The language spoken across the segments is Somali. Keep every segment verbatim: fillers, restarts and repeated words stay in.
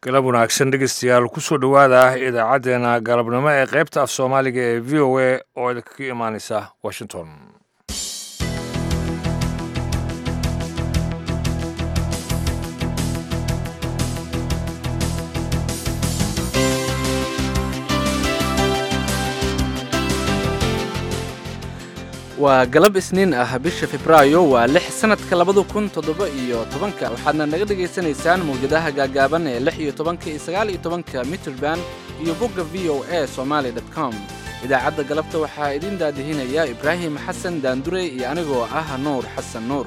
galab wanaagsan dhegeystayaal kusoo dhowaada idaacaddeenna galabnimo ee qaybta af soomaaliga ee v o a oo idinkaga imaanaysa washington. waa galab isniin ah bisha Febraayo waa lix sanadka labada kun toddoba iyo tobanka waxaadna naga dhageysanaysaan mawjadaha gaagaaban ee lix iyo tobanka iyo sagaal iyo tobanka mitrband iyo bogga v o a somali dot com. idaacadda galabta waxaa idin daadihinaya Ibraahim Xasan Daandure iyo anigoo ah Nuur Xasan Nuur.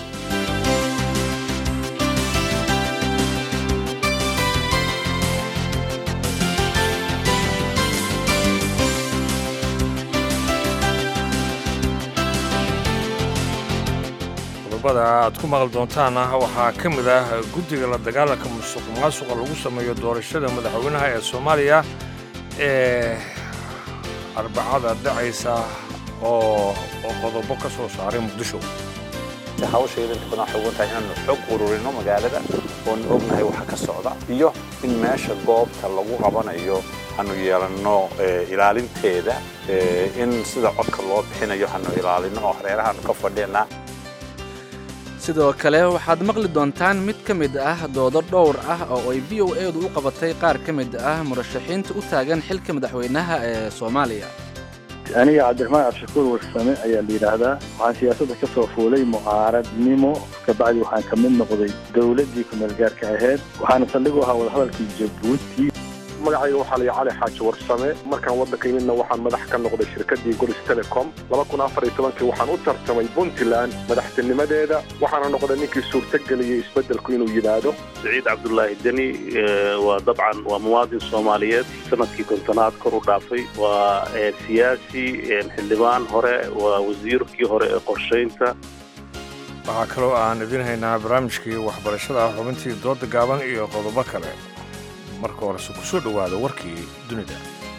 aad ku maqal doontaan waxaa ka mid ah guddiga la dagaalanka musuq maasuqa lagu sameeyo doorashada madaxweynaha ee Soomaaliya ee arbacada dhacaysa oo qodobo ka soo saaray Muqdisho. hawsheeda inta badan waxay ugu tahay inaan xog ururino magaalada oo ognahay waxa ka socda iyo in meesha goobta lagu qabanayo aanu yeelano ilaalinteeda in sida codka loo bixinayo aanu ilaalino oo hareeraha ka fadhina. sidoo kale waxaad maqli doontaan mid ka mid ah doodo dhowr ah oo ay v o a-du u qabatay qaar ka mid ah murashaxiinta u taagan xilka madaxweynaha ee Soomaaliya. aniga Cabdiraxmaan Abshakuur Warsame ayaa la yiraahdaa waxaan siyaasadda ka soo fuulay mucaaradnimo ka bacdi waxaan ka mid noqday dawladdii ku meel gaarka ahayd waxaana saldhig u ahaa wadahadalkii Jabuuti. magacayga waxaa la Cali Xaaji Warsame markaan waddanka imidna waxaan madax ka noqday shirkaddii Golis Telecom laba kun afar iyo tobankii waxaan u tartamay Puntland madaxtinimadeeda waxaana noqday ninkii suurtageliyay isbeddelku inuu yiraahdo Saciid Cabdullaahi Deni waa dabcan waa muwaadin Soomaaliyeed sanadkii kontonaad kor u dhaafay waa siyaasi xildhibaan hore waa wasiirkii hore ee qorsheynta. waxaa kaloo aan idin haynaa barnaamijkii waxbarashada xubintii dooda gaaban iyo qodobo kale. marka hore ku soo dhawaada warkii dunida.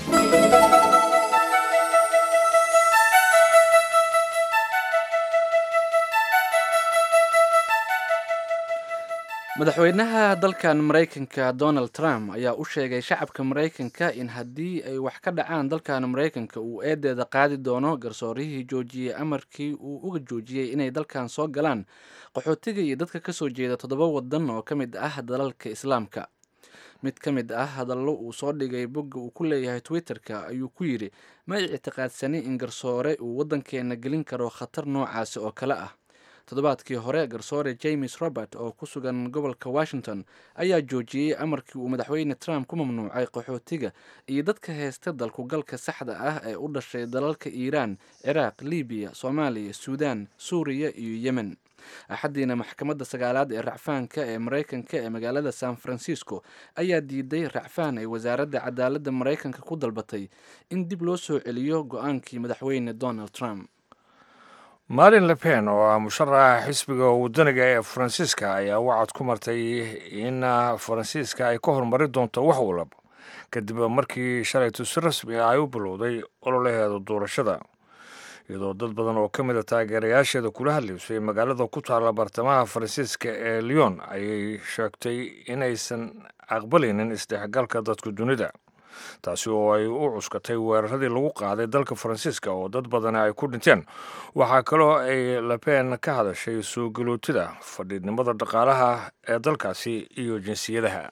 madaxweynaha dalkan Mareykanka Donald Trump ayaa u sheegay shacabka Mareykanka in haddii ay wax ka dhacaan dalkan Mareykanka uu eedeeda qaadi doono garsoorihii joojiyay amarkii uu uga joojiyay inay dalkan soo galaan qaxootiga iyo dadka ka soo jeeda toddoba waddan oo ka mid ah dalalka Islaamka. mid ka mid ah hadallo uu soo dhigay bogga uu ku leeyahay Twitter-ka ayuu ku yidhi ma ictiqaadsani in garsoore uu waddankeena gelin karo khatar noocaasi oo kale ah. toddobaadkii hore garsoore James Robert oo ku sugan gobolka Washington ayaa joojiyey amarkii uu madaxweyne Trump ku mamnuucay qaxootiga iyo dadka haysta dalku galka saxda ah ee u dhashay dalalka Iiraan, Ciraaq, Liibiya, Soomaaliya, Suudaan, Suuriya iyo Yemen. axadiina maxkamadda sagaalaad ee racfaanka ee Mareykanka ee magaalada San Francisco ayaa diiday racfaan ay wasaaradda cadaaladda Mareykanka ku dalbatay in dib loo soo celiyo go'aankii madaxweyne Donald Trump. Marine Le Pen oo ah musharaxa xisbiga wadaniga ee Faransiiska ayaa wacad ku martay in Faransiiska ay ka horumari doonto wax walba kadib markii shalaytu si rasmi ah ay u bilowday ololaheeda doorashada. iyadoo dad badan oo ka mid ah taageerayaasheeda kula hadlaysay magaalada ku taalla bartamaha Faransiiska ee Lyon ayay sheegtay inaysan aqbalaynin isdhexgalka dadka dunida taasi oo ay u cuskatay weeraradii lagu qaaday dalka Faransiiska oo dad badan ay ku dhinteen. waxaa kaloo ay Le Pen ka hadashay soo galootida fadhiidnimada dhaqaalaha ee dalkaasi iyo jinsiyadaha.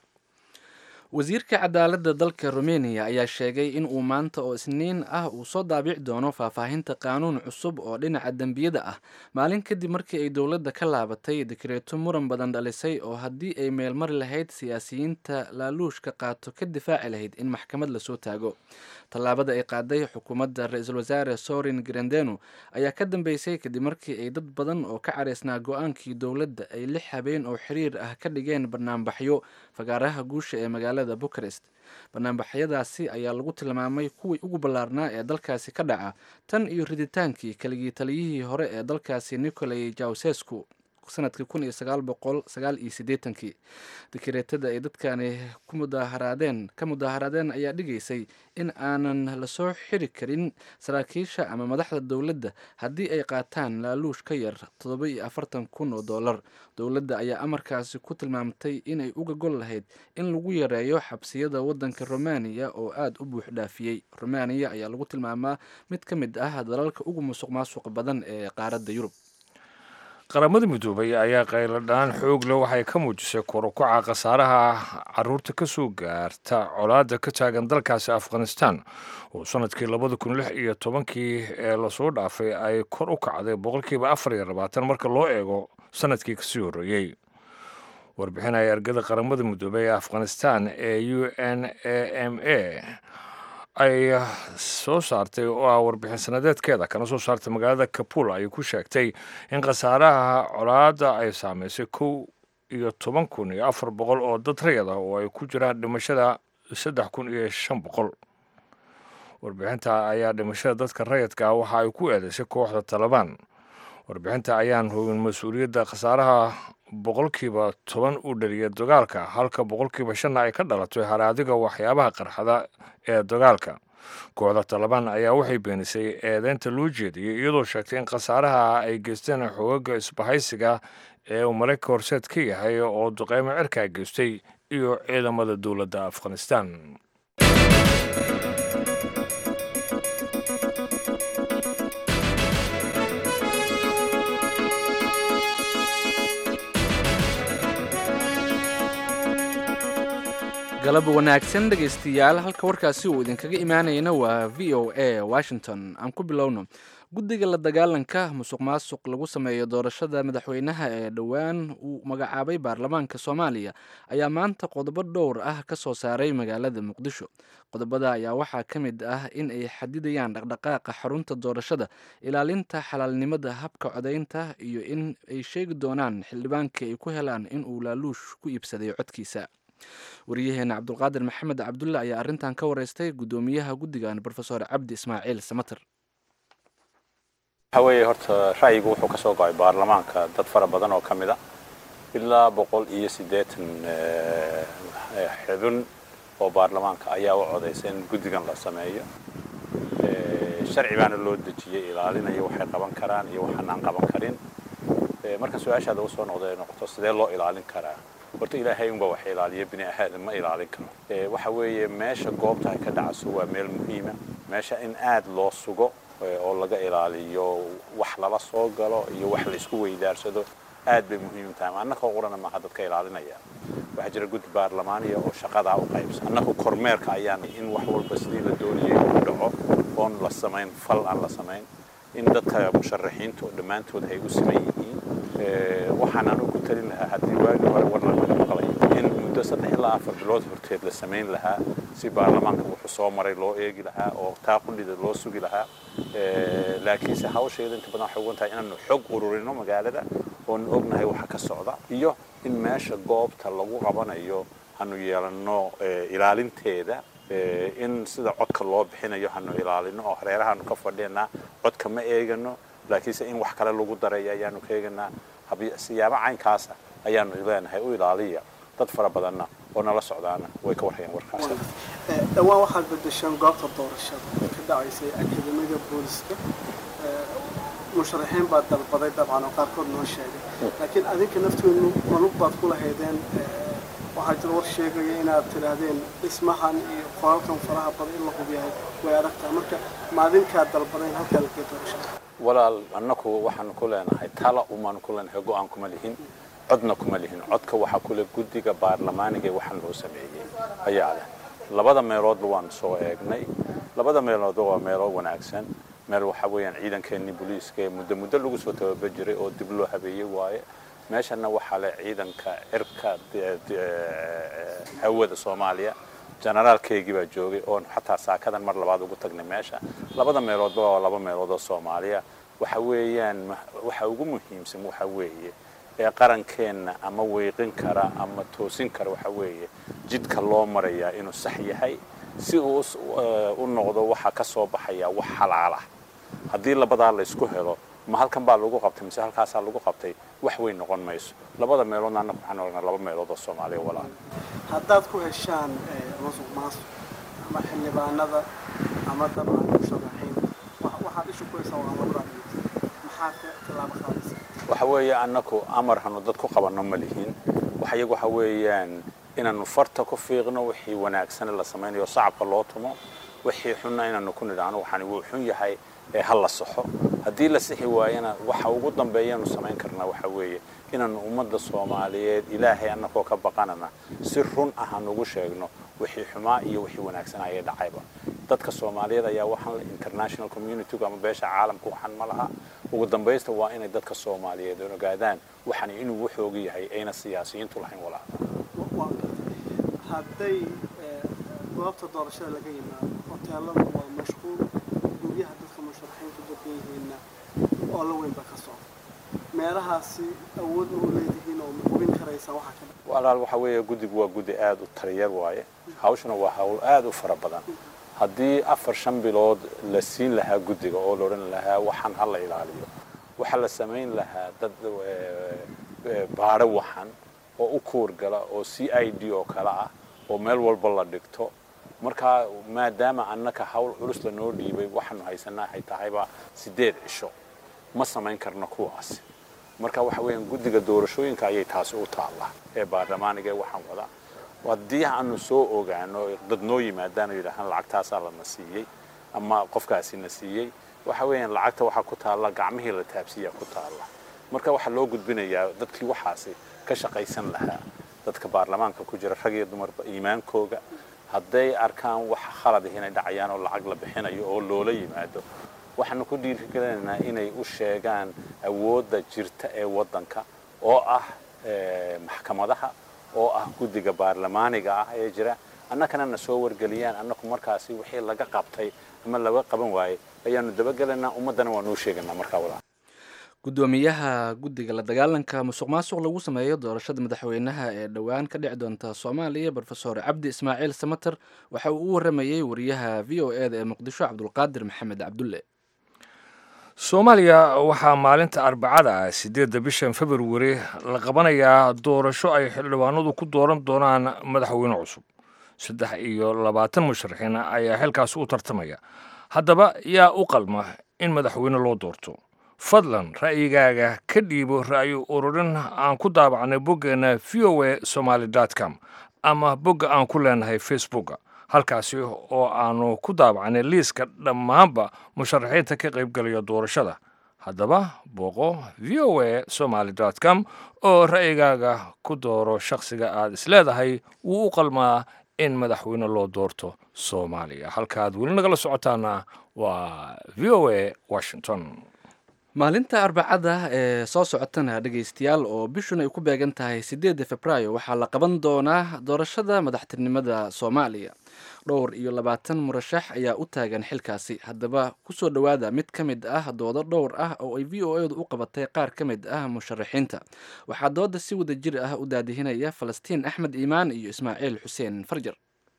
wasiirka cadaaladda dalka Romania ayaa sheegay in uu maanta oo isniin ah uu soo daabici doono faahfaahinta qaanuun cusub oo dhinaca dembiyada ah maalin kadib markii ay dowladda ka laabatay dekreeto muran badan dhalisay oo haddii ay meelmari lahayd siyaasiyiinta laaluushka qaato ka difaaci lahayd in maxkamad lasoo taago. tallaabada ay qaaday xukuumadda ra-iisul wasaare Sorin Grandeno ayaa ka dambeysay kadib markii ay dad badan oo ka caraysnaa go-aankii dowladda ay lix habeen oo xiriir ah ka dhigeen barnaamijyo fagaaraha guusha ee magaalada Bucharest. barnaamijyadaasi ayaa lagu tilmaamay kuwii ugu ballaarnaa ee dalkaasi ka dhaca tan iyo riditaankii kaligii taliyihii hore ee dalkaasi Nicolae Ceausescu. sanadkii kun iyo sagaal boqol sagaal iyo siddeetankii. dikreetada ay dadkani ku mudaaharaadeen ka mudaaharaadeen ayaa dhigaysay in aanan lasoo xiri karin saraakiisha ama madaxda dowladda haddii ay qaataan laaluush ka yar toddoba iyo afartan kun oo dollar. dowladda ayaa amarkaasi ku tilmaamtay inay uga gol lahayd in lagu yareeyo xabsiyada waddanka Romania oo aad u buux dhaafiyey. Romania ayaa lagu tilmaamaa mid ka mid ah dalalka ugu musuq maasuqa badan ee qaaradda Yurub. qaramada midoobay ayaa qayladhaan xoog leh waxay ka muujisay kor u kaca khasaaraha caruurta ka soo gaarta colaadda ka taagan dalkaasi Afghanistan oo sanadkii labada kun lix iyo tobankii ee lasoo dhaafay ay kor u kacday boqolkiiba afar iyo labaatan marka loo eego sanadkii kasii horreeyey. warbixinaya ergada qaramada midoobay ee Afghanistan ee U N A M A ay soo saartay oo ah warbixin sanadeedkeeda kana soo saartay magaalada Kabul ay ku sheegtay in khasaaraha colaadda ay saameysay kow iyo toban kun iyo afar boqol oo dad rayid ah oo ay ku jiraan dhimashada saddex kun iyo shan boqol. warbixinta ayaa dhimashada dadka rayidka ah waxa ay ku eedeysay kooxda Taliban. warbixinta ayaan hubin mas-uuliyadda khasaaraha boqolkiiba toban u dhaliyay dagaalka halka boqolkiiba shan ay ka dhalatay haraadiga waxyaabaha qarxada ee dagaalka. kooxda Taliban ayaa waxay beenisay eedeynta loo jeediyey iyadoo sheegtay in khasaaraha ay geysteen xoogagga isbahaysiga ee uu Mareykanka horseed ka yahay oo duqeymo cirka geystay iyo ciidamada dowladda Afghanistan. galab wanaagsan dhegaystayaal, halka warkaasi uu idinkaga imaanayna waa V O A Washington. aan ku bilowno. guddiga la dagaalanka musuq maasuq lagu sameeyo doorashada madaxweynaha ee dhowaan uu magacaabay baarlamaanka Soomaaliya ayaa maanta qodobo dhowr ah ka soo saaray magaalada Muqdisho. qodobada ayaa waxaa ka mid ah in ay xadidayaan dhaqdhaqaaqa xarunta doorashada, ilaalinta xalaalnimada habka codaynta iyo in ay sheegi doonaan xildhibaankii ay ku helaan in uu laaluush ku iibsaday codkiisa. wariyaheena cabdulqaadir maxamed cabdulle ayaa arrintan ka wareystay guddoomiyaha guddigan Professor Cabdi Ismaaciil Samater. waxaweye horta ra'yigu wuxuu ka soo go'ay baarlamaanka dad fara badan oo ka mid ah ilaa boqol iyo siddeetan xubin oo baarlamaanka ayaa u codaysay in guddigan la sameeyo. sharci baana loo dejiyey ilaalinaya waxay qaban karaan iyo waxaan aan qaban karin. marka su-aashaada u soo noqday noqoto sidee loo ilaalin karaa. horta ilaahay unba wax ilaaliya bini aadam ma ilaalin karo. waxa weeye meesha goobta ay ka dhacayso waa meel muhiima, meesha in aad loo sugo oo laga ilaaliyo wax lala soo galo iyo wax la isku weydaarsado aad bay muhiim tahay. annaka qorana ma dadka ilaalinaya. waxa jira guddi baarlamaaniya oo shaqada u qaybsan. annaka kormeerka ayaan in wax walba sidii la doonayay uu dhaco oon la samayn fal aan la samayn, in dadka musharaxiinta dhammaantood ay u siman yihiin. waxaan anu ku talin lahaa haddii waagi hore war laga maqlay in muddo saddex ilaa afar bilood horteed la samayn lahaa si baarlamaanka wuxuu soo maray loo eegi lahaa oo taa qudhida loo sugi lahaa. laakiinse hawsheeda inta badan waxay ugu tahay inaanu xog ururino magaalada oon ognahay waxa ka socda iyo in meesha goobta lagu qabanayo hanu yeelano ilaalinteeda, in sida codka loo bixinayo hanu ilaalino oo hareerahaanu ka fadhiyanaa codka ma eegano, laakiinse in wax kale lagu daray ayaanu ka eeganaa. siyaabo caynkaas ayaanu leenahay u ilaaliya dad fara badanna oo nala socdaana way ka warhayaan warkaas. dhawaan waxaad bedeshaan goobta doorashada ee ka dhacaysay akademiga booliska. musharaxiin baad dalbaday dabcan oo qaarkood noo sheegay, laakiin adinka naftiinu manug baad ku lahaydeen. waxaa jira war sheegaya inaad tidhaahdeen dhismahan iyo qolalkan faraha badan in la hubiyahay way aragtaa. marka maadinkaad dalbadeen halkaa laga doorashada. walaal annaku waxaanu ku leenahay tala umaanu ku leenahay go'aan kuma lihin, codna kuma lihin. codka waxaa kule guddiga baarlamaaniga waxaan loo sameeyey ayaa leh. labada meeloodba waan soo eegnay. labada meeloodba waa meelo wanaagsan. meel waxa weeyaan ciidankeennii booliiska ee muddo muddo lagu soo tababar jiray oo dib loo habeeyey waaye. meeshana waxaa leh ciidanka cirka hawada Soomaaliya. generaalkeygii baa joogay oon xataa saakadan mar labaad ugu tagnay meesha. labada meeloodba waa laba meelood oo Soomaaliya. waxa weeyaan waxa ugu muhiimsan waxa weeye ee qarankeenna ama weeqin kara ama toosin kara waxa weeye jidka loo marayaa inuu sax yahay si uu u noqdo waxa ka soo baxaya wax xalaal ah. haddii labadaa la isku helo ma halkan baa lagu qabtay mise halkaasaa lagu qabtay wax weyn noqon mayso labada meeloodna annagu waxaan oranaa laba meelood oo Soomaaliya walaal haddaad ku heshaan musuq maasuq ama xildhibaanada ama dabcan musharaxiin waxaad ishu ku haysaa waa labada maxaa tilaabo qaadaysaa waxa weeye annagu amar hanu dad ku qabanno ma lihiin waxa iyagu waxa weeyaan inaanu farta ku fiiqno wixii wanaagsan la sameeyo shacabka loo tumo wixii xunna inaanu ku nidhaano waxaan uu xun yahay ee hal la saxo haddii la sixi waayana waxa ugu dambeeyanu samayn karnaa waxa weeye inaanu ummadda Soomaaliyeed ilaahay annagoo ka baqanana si run ah aan ugu sheegno wixii xumaa iyo wixii wanaagsan ay dhacayba dadka Soomaaliyeed ayaa waxaan international community ama beesha caalamku waxaan ma laha ugu dambeeysta waa inay dadka Soomaaliyeed ogaadaan waxaan inuu wuxuu yahay ayna siyaasiyiintu lahayn walaa hadday goobta doorashada laga yimaado hoteelada waa mashquul guryaha dadka musharaxiintu dadweynaha oo la weyn ba ka soo meelahaasi awood u leeyihiin oo hubin karaysa waxa kale walaal waxa weeye guddigu waa guddi aad u tariyar waaye hawshana waa hawl aad u fara badan haddii afar shan bilood la siin lahaa guddiga oo la oran lahaa waxaan hal la ilaaliyo waxa la sameyn lahaa dad baara waxan oo u koorgala oo C I D oo kala ah oo meel walba la dhigto marka maadaama annaka hawl culus la noo dhiibay waxaanu haysanaa ay tahayba sideed cisho ma samayn karno kuwaas marka waxa weeyaan guddiga doorashooyinka ayay taas u taala ee baarlamaaniga waxaan wada wadii aanu soo ogaano dad noo yimaadaan yiraahdaan lacagtaas la nasiiyay ama qofkaasi nasiiyay waxa weeyaan lacagta waxa ku taala gacmihii la taabsiya ku taala marka waxa loo gudbinayaa dadkii waxaasi ka shaqaysan lahaa dadka baarlamaanka ku jira rag iyo dumar iimaankooga hadday arkaan wax khalad ah inay dhacayaan oo lacag la bixinayo oo loola yimaado waxaanu ku dhiirigelinaynaa inay u sheegaan awoodda jirta ee wadanka oo ah maxkamadaha oo ah guddiga baarlamaaniga ah ee jira annakana soo wargeliyaan annaku markaasi wixii laga qabtay ama laga qaban waayay ayaanu dabagelinaa ummadana waa noo sheeganaa markaa walaal gudoomiyaha guddiga la dagaalanka musuqmaasuq lagu sameeyo doorashada madaxweynaha ee dhowaan ka dhici doonta Soomaaliya Professor Cabdi Ismaaciil Samatar waxa uu u waramayay wariyaha V O A ee Muqdisho Cabdulqaadir Maxamed Cabdulle Soomaaliya waxaa maalinta Arbacada sideedda bisha February la qabanayaa doorasho ay xildhibaanadu ku dooran doonaan madaxweyne cusub saddex iyo labaatan musharaxiin ayaa halkaas u tartamaya haddaba yaa u qalma in madaxweyne loo doorto fadlan ra'yigaaga ka dhiibo ra'yi ururin aan ku daabacnay boggeena v o a somali dot com ama bogga aan ku leenahay Facebook halkaasi oo aanu ku daabacnay liiska dhammaanba musharaxiinta ka qaybgalaya doorashada haddaba booqo v o a somali dot com oo ra'yigaaga ku dooro shakhsiga aad isleedahay wuu u qalmaa in madaxweyne loo doorto Soomaaliya halkaad weli nagala socotaana waa V O A Washington maalinta Arbacada ee soo socotana dhageystayaal oo bishuna ay ku beegan tahay sideedda Febraayo waxaa la qaban doonaa doorashada madaxtinimada Soomaaliya dhowr iyo labaatan murashax ayaa u taagan xilkaasi haddaba ku soo dhawaada mid ka mid ah doodo dhowr ah oo ay V O A-du u qabatay qaar ka mid ah musharaxiinta waxaa dooda si wada jir ah u daadihinaya Falastiin Axmed Iimaan iyo Ismaaciil Xuseen Farjar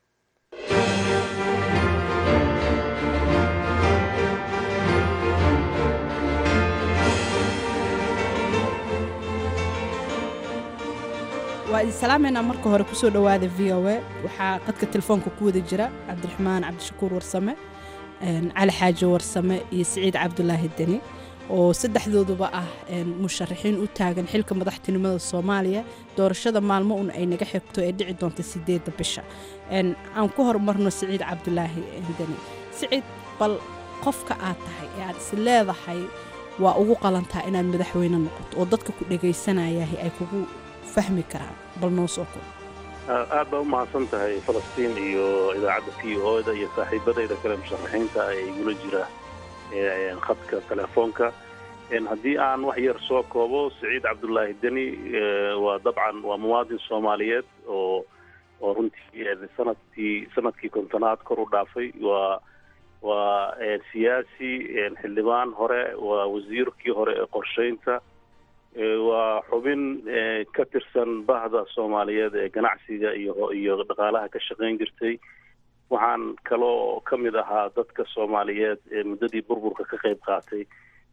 waa idin salaameynaa marka hore kusoo dhawaada V O A waxaa qadka telefoonka ku wada jira cabdiraxmaan cabdishakuur warsame cali xaaji warsame iyo siciid cabdulaahi deni oo saddexdooduba ah musharaxiin u taagan xilka madaxtinimada Soomaaliya doorashada maalmo un ay naga xigto ee dhici doonta sideedda bisha aan ku horumarno siciid cabdulaahi deni siciid bal qofka aad tahay ee aad is leedahay waa ugu qalantaa inaad madaxweyne noqoto oo dadka ku dhagaysanaya ay kugu fahmi karaan bal noo soo koob aad baa u mahadsan tahay Falastiin iyo idaacadda V O A iyo saaxiibadayda kale musharaxiinta ay igula jira khadka telefoonka haddii aan wax yar soo koobo Siciid Cabdulaahi Deni waa dabcan waa muwaadin Soomaaliyeed oo oo runtii sanadkii sanadkii kontonaad kor u dhaafay waa waa siyaasi xildhibaan hore waa wasiirkii hore ee qorsheynta waa xubin ka tirsan bahda Soomaaliyeed ee ganacsiga iyo iyo dhaqaalaha ka shaqeyn jirtay waxaan kaloo ka mid ahaa dadka Soomaaliyeed ee muddadii burburka ka qayb qaatay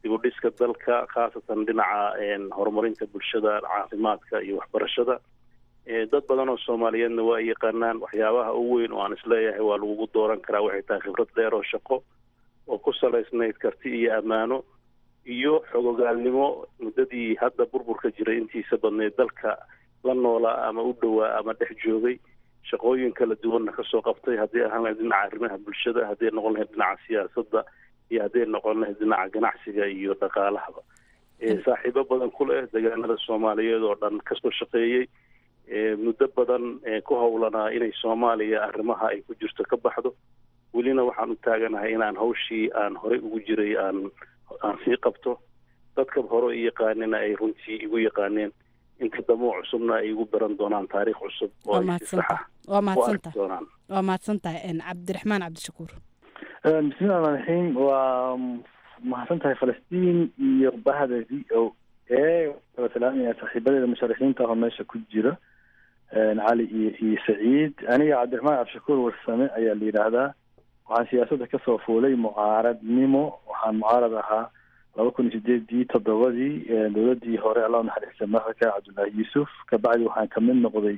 dib u dhiska dalka khaasatan dhinaca horumarinta bulshada caafimaadka iyo waxbarashada dad badan oo soomaaliyeedna waa yaqaanaan waxyaabaha ugu weyn oo aan isleeyahay waa lagugu dooran karaa waxay tahay khibrad dheer oo shaqo oo ku salaysnayd karti iyo ammaano iyo xogogaalnimo muddadii hadda burburka jiray intiisa badneed dalka la noolaa ama u dhowaa ama dhex joogay shaqooyin kala duwanna kasoo qabtay haddii ahaan lahayd dhinaca arrimaha bulshada haddii noqon lahayd dhinaca siyaasadda iyo haddii noqon lahayd dhinaca ganacsiga iyo dhaqaalahaba saaxiibo badan ku leh deegaanada soomaaliyeed oo dhan kasoo shaqeeyey muddo badan ku howlanaa inay soomaaliya arrimaha ay ku jirto ka baxdo welina waxaan u taaganahay inaan hawshii aan horey ugu jiray aan aan sii qabto dadka hore i yaqaanina ay runtii igu yaqaaneen inta damoo cusubna ay igu baran doonaan taariikh cusub oo ay si sax ah waa mahadsantahay waa mahadsantahay cabdiraxmaan cabdishakuur bismillahi rahmaani rahiim waa mahadsantahay falastiin iyo bahda v o a kala salaamaya saaxiibadeeda musharaxiinta oo meesha ku jira cali iyo iyo saciid aniga cabdiraxmaan cabdishakuur warsame ayaa la yidhaahdaa waxaan siyaasadda kasoo fuulay mucaaradnimo waxaan mucaarad ahaa laba kun iyo sideedii toddobadii dowladii hore allah naxariista madaxda cabdullaahi yuusuf kabacdi waxaan kamid noqday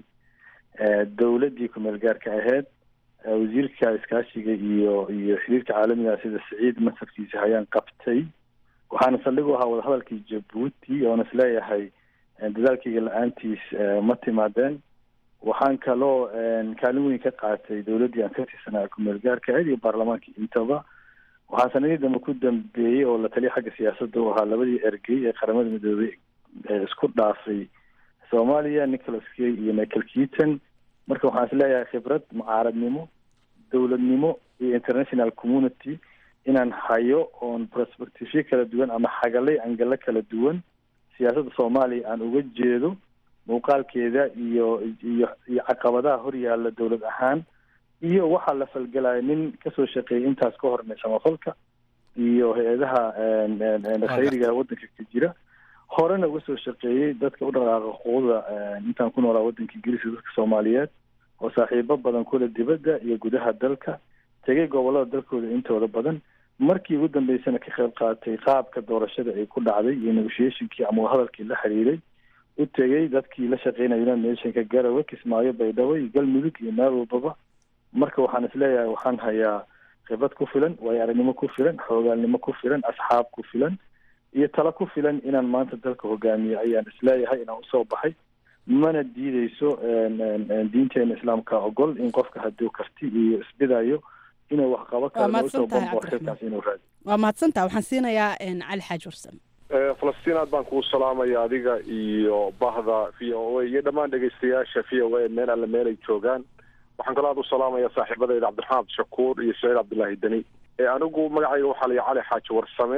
dowladii kumeel gaarka ahayd wasiirka iskaashiga iyo iyo xiriirka caalamiga sida saciid masarkiisa hayaan qabtay waxaana saldhig u ahaa wadahadalkii jabuuti oona isleeyahay dadaalkayga la-aantiis ma timaadeen waxaan kaloo kaalin weyn ka qaatay dowladdii aan ka tirsanaa kumeel gaarka ahayd iyo baarlamaankii intaba waxaan sanadii dambe ku dambeeyey oo la taliya xagga siyaasadda u ahaa labadii ergey ee qaramada midoobey isku dhaafay soomaaliya nicholas kay iyo michael keaton marka waxaan isleeyahay khibrad mucaaradnimo dowladnimo iyo international community inaan hayo oon prospectivyo kala duwan ama xagalay angalo kala duwan siyaasadda soomaaliya aan uga jeedo muuqaalkeeda iyo iyo iyo caqabadaha horyaalla dowlad ahaan iyo waxaa la falgelaya nin kasoo shaqeeyay intaas ka hornay samafalka iyo hay-adaha khayriga waddanka ka jira horena uga soo shaqeeyey dadka u dhaqaaqa xuquuqda intaan ku noolaa waddanka ingiriiska dadka soomaaliyeed oo saaxiibo badan kula dibadda iyo gudaha dalka tegay gobolada dalkooda intooda badan markii ugu dambeysana ka qayb qaatay qaabka doorashada ay ku dhacday iyo negotiationkii ama hadalkii la xiriiray u tegay dadkii la shaqeynaya united nationka garawe kismaayo baydhabo iyo galmudug iyo meel walbaba marka waxaan isleeyahay waxaan hayaa khibrad ku filan waayo aragnimo ku filan xoogaalnimo ku filan asxaab ku filan iyo talo ku filan inaan maanta dalka hogaamiyo ayaan isleeyahay inaan usoo baxay mana diideyso diinteena islaamka ogol in qofka hadduu karti iyo isbidayo inuu wax qabo karo usoo bamboorkaas inuu raadi waa mahadsantaha waxaan siinayaa cali xaaji warsame falastiin aad baan kuu salaamaya adiga iyo bahda v o a iyo dhammaan dhegeystayaasha v o a meel alle meel ay joogaan waxaan kaloo aad u salaamaya saaxiibadeyda cabdiraxmaan cabdishakuur iyo saciid cabdullaahi deni anigu magacayga waxaa la cali xaaji warsame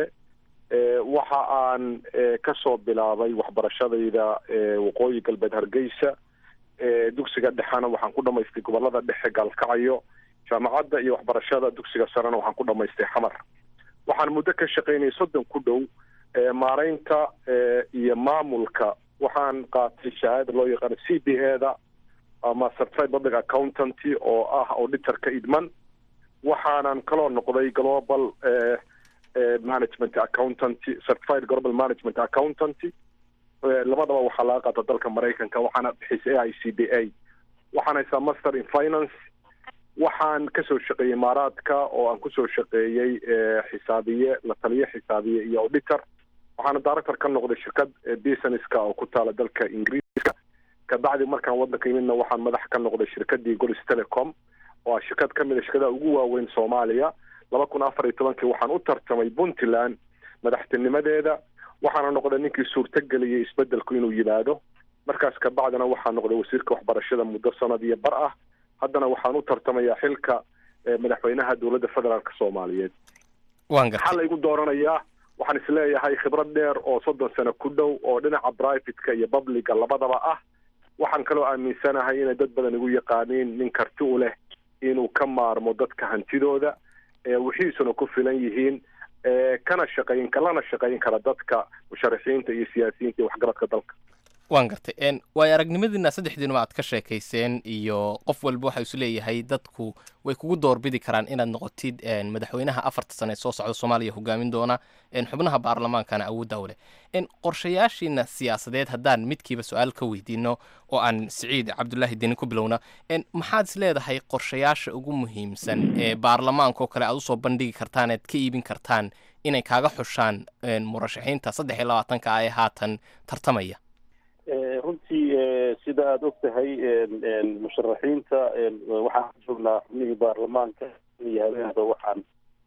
waxa aan kasoo bilaabay waxbarashadayda waqooyi galbeed hargeysa dugsiga dhexena waxaan ku dhamaystay gobolada dhexe gaalkacyo jaamacadda iyo waxbarashada dugsiga sarena waxaan ku dhamaystay xamar waxaan muddo ka shaqaynayay soddon ku dhow maareynta iyo maamulka waxaan qaatay shahaada loo yaqaano c b a da ama certified public accountancy oo ah auditorka idman waxaanan kaloo noqday global management accountancy certified global management accountancy labadaba waxaa laga qaata dalka maraykanka waxaana bixisay a i c b a waxaan haysaa master in finance waxaan kasoo shaqeeyey imaaraadka oo aan kusoo shaqeeyey xisaabiye la taliye xisaabiye iyo auditor waxaana director ka noqday shirkad businesska oo ku taala dalka ingiriiska kabacdi markaan waddanka yimidna waxaan madax ka noqday shirkadii golis telecom oo ah shirkad ka mid a shirkadaha ugu waaweyn soomaaliya laba kun afar iyo tobankii waxaan u tartamay puntland madaxtinimadeeda waxaana noqday ninkii suurtageliyey isbedelku inuu yimaado markaas kabacdina waxaa noqday wasiirka waxbarashada muddo sanad iyo bar ah haddana waxaan u tartamayaa xilka madaxweynaha dowladda federaalka soomaaliyeed waxaa laygu dooranayaa waxaan isleeyahay khibrad dheer oo soddon sano ku dhow oo dhinaca privateka iyo publica labadaba ah waxaan kaloo aaminsanahay inay dad badan igu yaqaaniin nin karti u leh inuu ka maarmo dadka hantidooda wixiisuna ku filan yihiin kana shaqayn lana shaqayn kara dadka musharaxiinta iyo siyaasiyiinta iyo waxgaradka dalka waan gartay n waayo aragnimadiina saddexdiinuma aad ka sheekayseen iyo qof walba waxa isu leeyahay dadku way kugu doorbidi karaan inaad noqotid madaxweynaha afarta sane ee soo socda soomaaliya hogaamin doona xubnaha baarlamaankana awoodda u leh n qorshayaashiina siyaasadeed haddaan midkiiba su-aal ka weydiino oo aan siciid cabdulaahi deni ku bilowna n maxaad is leedahay qorshayaasha ugu muhiimsan ee baarlamaanka oo kale aad usoo bandhigi kartaan ead ka iibin kartaan inay kaaga xushaan murashaxiinta saddex iyo labaatanka ah ee haatan tartamaya runtii sida aada og tahay musharaxiinta waxaan joognaa xubnihii baarlamaanka iyo habeenba waxaan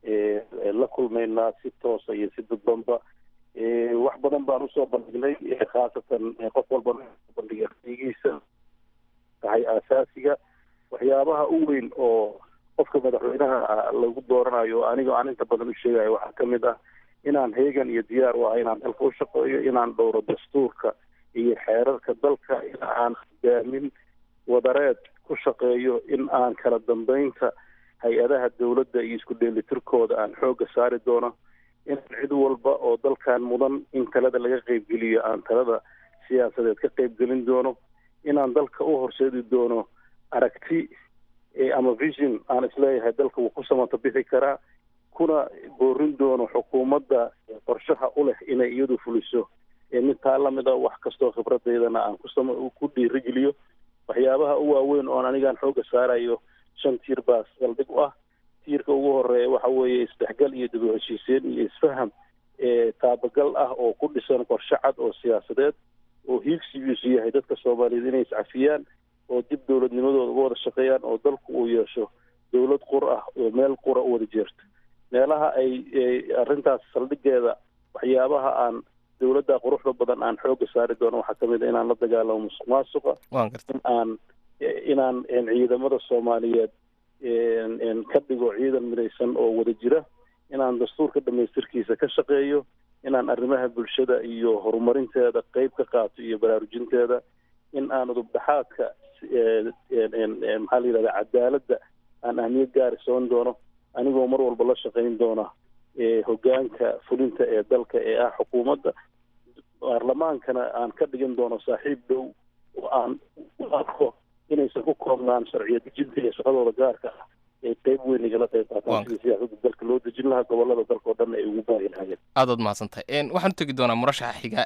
la kulmaynaa si toosa iyo si dadbanba wax badan baan usoo bandhignay khaasatan qof walba bandhigay raigiisa tahay aasaasiga waxyaabaha u weyn oo qofka madaxweynaha lagu dooranayo aniga aan inta badan u sheegayo waxaa kamid ah inaan heegan iyo diyaar u ah inaan dalka u shaqeeyo inaan dhowro dastuurka iyo xeerarka dalka in aan hogaamin wadareed ku shaqeeyo in aan kala dambeynta hay-adaha dawladda iyo isku dheelitirkooda aan xoogga saari doono in cid walba oo dalkan mudan in talada laga qeybgeliyo aan talada siyaasadeed ka qeybgelin doono inaan dalka u horseedi doono aragti ama vision aan isleeyahay dalka wuu ku samato bixi karaa kuna boorin doono xukuumadda qorshaha u leh inay iyadu fuliso mid taa lamid a wax kastoo khibradeydana aan kusam ku dhiirigeliyo waxyaabaha u waaweyn oon anigaan xooga saarayo shan tiir baa saldhig u ah tiirka ugu horeeya waxa weeye isdhexgal iyo dib u heshiiseen iyo isfaham taabagal ah oo ku dhisan qorshe cad oo siyaasadeed oo hiigsigiisu yahay dadka soomaaliyeed inay iscafiyaan oo dib dowladnimadooda uga wada shaqeeyaan oo dalku uu yeesho dowlad qur ah oo meel qura u wada jeerta meelaha ay arrintaas saldhigeeda waxyaabaha aan dawladda quruxda badan aan xooga saari doono waxaa kamid a inaan la dagaalamo musuq maasuqa in aan inaan ciidamada soomaaliyeed ka dhigo ciidan midaysan oo wada jira inaan dastuurka dhamaystirkiisa ka shaqeeyo inaan arrimaha bulshada iyo horumarinteeda qeyb ka qaato iyo baraarujinteeda in aan udubdhaxaadka maxaa la yidhahda cadaaladda aan ahmiyad gaari soon doono anigoo mar walba la shaqayn doona hogaanka fulinta ee dalka ee ah xukuumadda baarlamaankana aan ka dhigan doono saaxiib dhow oo aan u arko inaysan ku koobnaan sharciya dejinta iyo shaqadooda gaarka ah ee qeyb weyn igala qeyb qaataan sidii siyaasadda dalka loo dejin lahaa gobolada dalka oo dhan ay ugu baahi lahaayeen aad ood mahadsantahay waxaan u tegi doonaa murashaxa xiga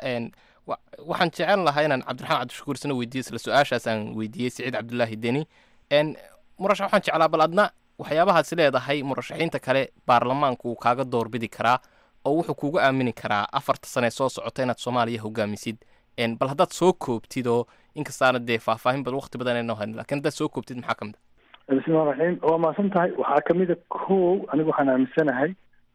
waxaan jecel lahaa inaan cabdiraxmaan cabdishakuur isna weydiiyo isla su-aashaas aan weydiiyey siciid cabdulaahi deni murashax waxaan jeclaa bal adna waxyaabahaas leedahay murashaxiinta kale baarlamaanku uu kaaga doorbidi karaa oo wuxuu kugu aamini karaa afarta sane soo socota inaad soomaaliya hogaamisid bal haddaad soo koobtid oo inkastaana dee faahfaahin bad waqti badan aynu hayn lakin haddaad soo koobtid maxaa kamid a bismillahi raxiim waa mahadsan tahay waxaa kamid a kow anigu waxaan aaminsanahay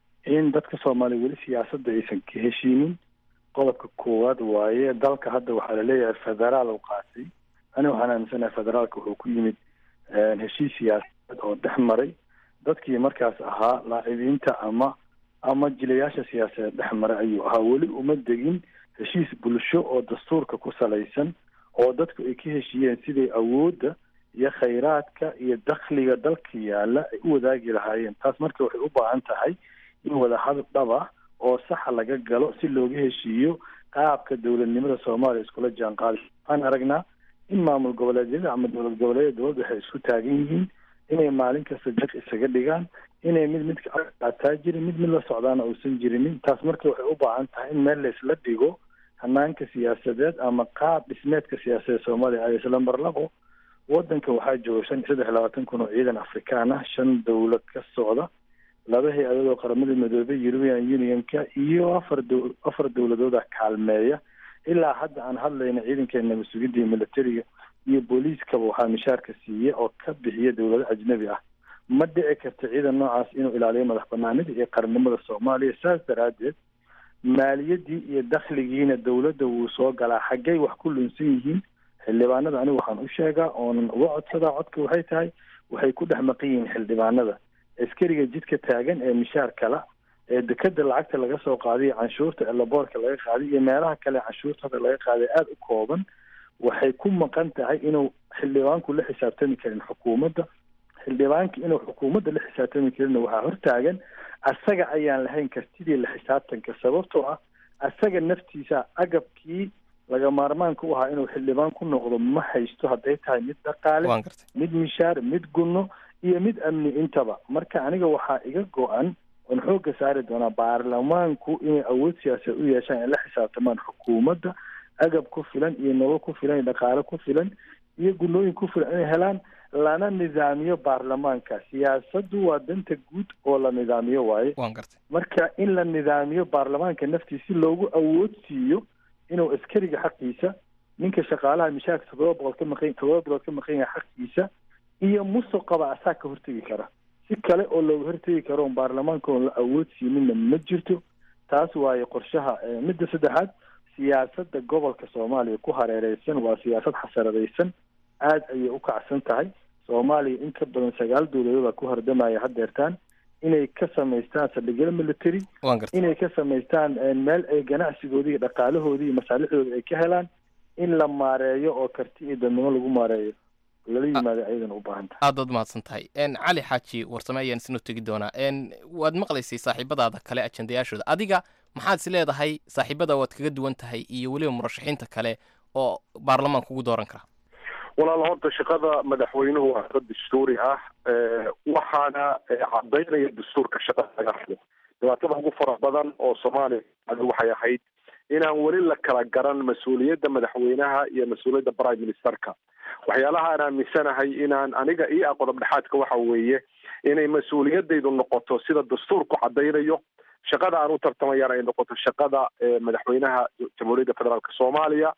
in dadka soomaaliya weli siyaasadda aysan ka heshiinin qodobka koowaad waaye dalka hadda waxaa laleeyahay federaal u qaatay aniga waxaan aaminsanahay federaalka wuxuu ku yimid heshiis siyaasadeed oo dhex maray dadkii markaas ahaa laacibiinta ama ama jilayaasha siyaasadeed dhex maray ayuu ahaa weli uma degin heshiis bulsho oo dastuurka ku salaysan oo dadku ay ka heshiiyeen siday awoodda iyo khayraadka iyo dakhliga dalka yaalla ay u wadaagi lahaayeen taas marka waxay u baahan tahay in wadahadal dhab ah oo saxa laga galo si looga heshiiyo qaabka dowladnimada soomaaliya iskula jaan qaadi waxaan aragnaa in maamul goboleedyada ama dowlad goboleedyada dowladda waxay isku taagan yihiin inay maalin kasta jag isaga dhigaan inay mid midka qaataa jirin mid mid la socdaana uusan jirinin taas marka waxay u baahan tahay in meel laysla dhigo hanaanka siyaasadeed ama qaab dhismeedka siyaasadeed soomaaliya ay isla marlabo wadanka waxaa jooga shan iyo saddex iyo labaatan kun oo ciidan afrikaan ah shan dowlad ka socda laba hay-adood oo qaramada midoobay European Unionka iyo afar dow afar dowladooda kaalmeeya ilaa hadda aan hadlayna ciidankeena mas-uuliyadda militariga iyo booliiskaba waxaa mishaarka siiya oo ka bixiya dowlado ajnabi ah ma dhici karta ciidan noocaas inuu ilaaliyo madax banaanida iyo qarnimada soomaaliya saas daraadeed maaliyadii iyo dakhligiina dowladda wuu soo galaa xaggay wax ku lunsan yihiin xildhibaanada anigu waxaan u sheegaa oonan uga codsadaa codka waxay tahay waxay ku dhex maqan yihiin xildhibaanada askariga jidka taagan ee mishaar kala ee dekeda lacagta laga soo qaadiyo canshuurta ee laboorka laga qaaday iyo meelaha kale canshuurta hadda laga qaaday aada u kooban waxay ku maqan tahay inuu xildhibaanku la xisaabtami karin xukuumadda xildhibaanka inuu xukuumadda la xisaabtami karinna waxaa hortaagan asaga ayaan lahayn kartidii la xisaabtanka sababtoo ah asaga naftiisa agabkii laga maarmaanka u ahaa inuu xildhibaan ku noqdo ma haysto hadday tahay mid dhaqaale mid mishaar mid gunno iyo mid amni intaba marka aniga waxaa iga go-an oon xoogga saari doonaa baarlamaanku inay awood siyaasa u yeeshaan in la xisaabtamaan xukuumadda agab ku filan iyo nolol ku filan iyo dhaqaale ku filan iyo gunnooyin ku filan inay helaan lana nidaamiyo baarlamaanka siyaasaddu waa danta guud oo la nidaamiyo waaye marka in la nidaamiyo baarlamaanka naftiisa si loogu awood siiyo inuu askariga xaqiisa ninka shaqaalaha mishaarka toddoba boqol ka maqan toddoba bilood ka maqan yahay xaqiisa iyo musuqaba asaa ka hortegi kara si kale oo looga hortegi karo on baarlamaanka oon la awood siinina ma jirto taas waaye qorshaha midda saddexaad siyaasadda gobolka soomaaliya ku hareereysan waa siyaasad xasaradaysan aada ayay u kacsan tahay soomaaliya in ka badan sagaal dowladooda ku hardamaya haddeertaan inay ka samaystaan saldhigyada military inay ka samaystaan meel ay ganacsigoodii iyo dhaqaalahoodii iyo masaalixdooda ay ka helaan in la maareeyo oo karti iyo dadnimo lagu maareeyo lala yimaado ayadan u baahan tahay aad baad mahadsan tahay cali xaaji warsame ayaan isnoo tegi doonaa waad maqlaysay saaxiibadaada kale ajendayaashooda adiga maxaad is leedahay saaxiibada waad kaga duwan tahay iyo weliba murashaxiinta kale oo baarlamaanka ugu dooran kara walaal horta shaqada madaxweynuhu waa shaqo dastuuri ah waxaana cadaynaya dastuurka shaqada laga hado dhibaatada ugu fara badan oo soomaaliya waxay ahayd inaan weli la kala garan mas-uuliyadda madaxweynaha iyo mas-uuliyadda prime ministerka waxyaalaha aan aaminsanahay inaan aniga io qodob dhexaadka waxa weeye inay mas-uuliyadaydu noqoto sida dastuurku cadaynayo shaqada aan u tartamayaan ay noqoto shaqada madaxweynaha jamhuuriyadda federaalka soomaaliya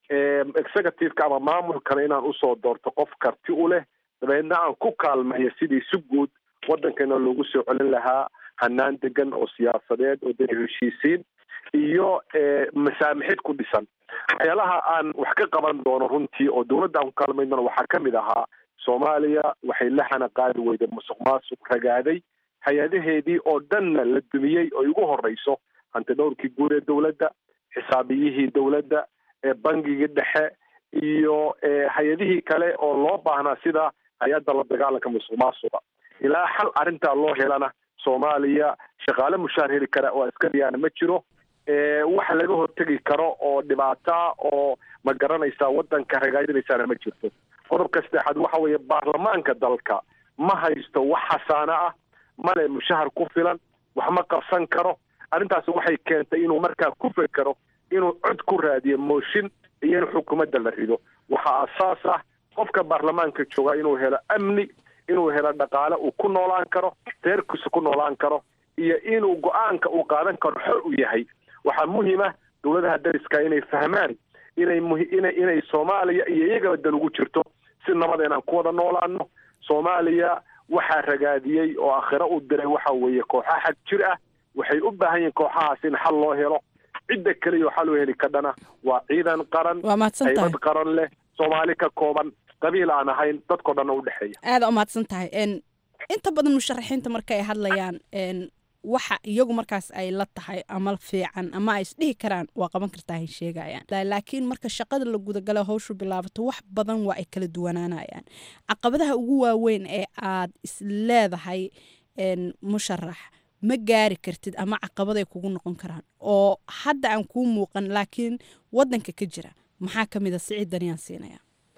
executiveka ama maamulkana inaan usoo doorto qof karti u leh dabeedna aan ku kaalmeeyo sidii si guud waddankana loogu soo celin lahaa hanaan degan oo siyaasadeed oo dee heshiisiin iyo masaamixid ku dhisan waxyaalaha aan wax ka qaban doono runtii oo dowladda aan ku kaalmayn doono waxaa kamid ahaa soomaaliya waxay la hana qaadi weyday musuq maasuq ragaaday hay-adaheedii oo dhanna la dumiyey oo ugu horeyso hanti dhowrkii guud ee dowladda xisaabiyihii dowladda bangigii dhexe iyo hay-adihii kale oo loo baahnaa sida hay-adda la dagaalanka musuq maasuqa ilaa xal arrintaa loo helana soomaaliya shaqaale mushaar heli kara oo askariyaana ma jiro wax laga hortegi karo oo dhibaata oo ma garanaysaa waddanka ragaadinaysaana ma jirto qodobka saddexaad waxa weeye baarlamaanka dalka ma haysto wax xasaano ah male mushahar ku filan wax ma qabsan karo arrintaasi waxay keentay inuu markaa ku fekero inuu cod ku raadiyo mooshin iyo in xukuumadda la rido waxaa asaas ah qofka baarlamaanka jooga inuu helo amni inuu helo dhaqaale uu ku noolaan karo reerkiisa ku noolaan karo iyo inuu go-aanka uu qaadan karo xor u yahay waxaa muhiim ah dowladaha dariska inay fahmaan inay muina inay soomaaliya iyo iyagaba dan ugu jirto si nabad inaan ku wada noolaano soomaaliya waxaa ragaadiyey oo aakhiro u diray waxa weeye kooxa xag jir ah waxay u baahan yihiin kooxahaas in xal loo helo cidda keliya oo xal u heli kadhana waa ciidan qaran haybad qaran leh soomaali ka kooban qabiil aan ahayn dadkao dhanna u dhexeeya aada u mahadsan tahay inta badan musharaxiinta marka ay hadlayaan waxa iyagu markaas ay la tahay ama fiican ama ay isdhihi karaan waa qaban kartaa hay sheegayaan laakiin marka shaqada la gudagalo hawshu bilaabato wax badan waa ay kala duwanaanayaan caqabadaha ugu waaweyn ee aad is leedahay musharax ma gaari kartid ama caqabaday kugu noqon karaan oo hadda aan kuu muuqan laakiin waddanka ka jira maxaa ka mid a siciid daniyaan siinaya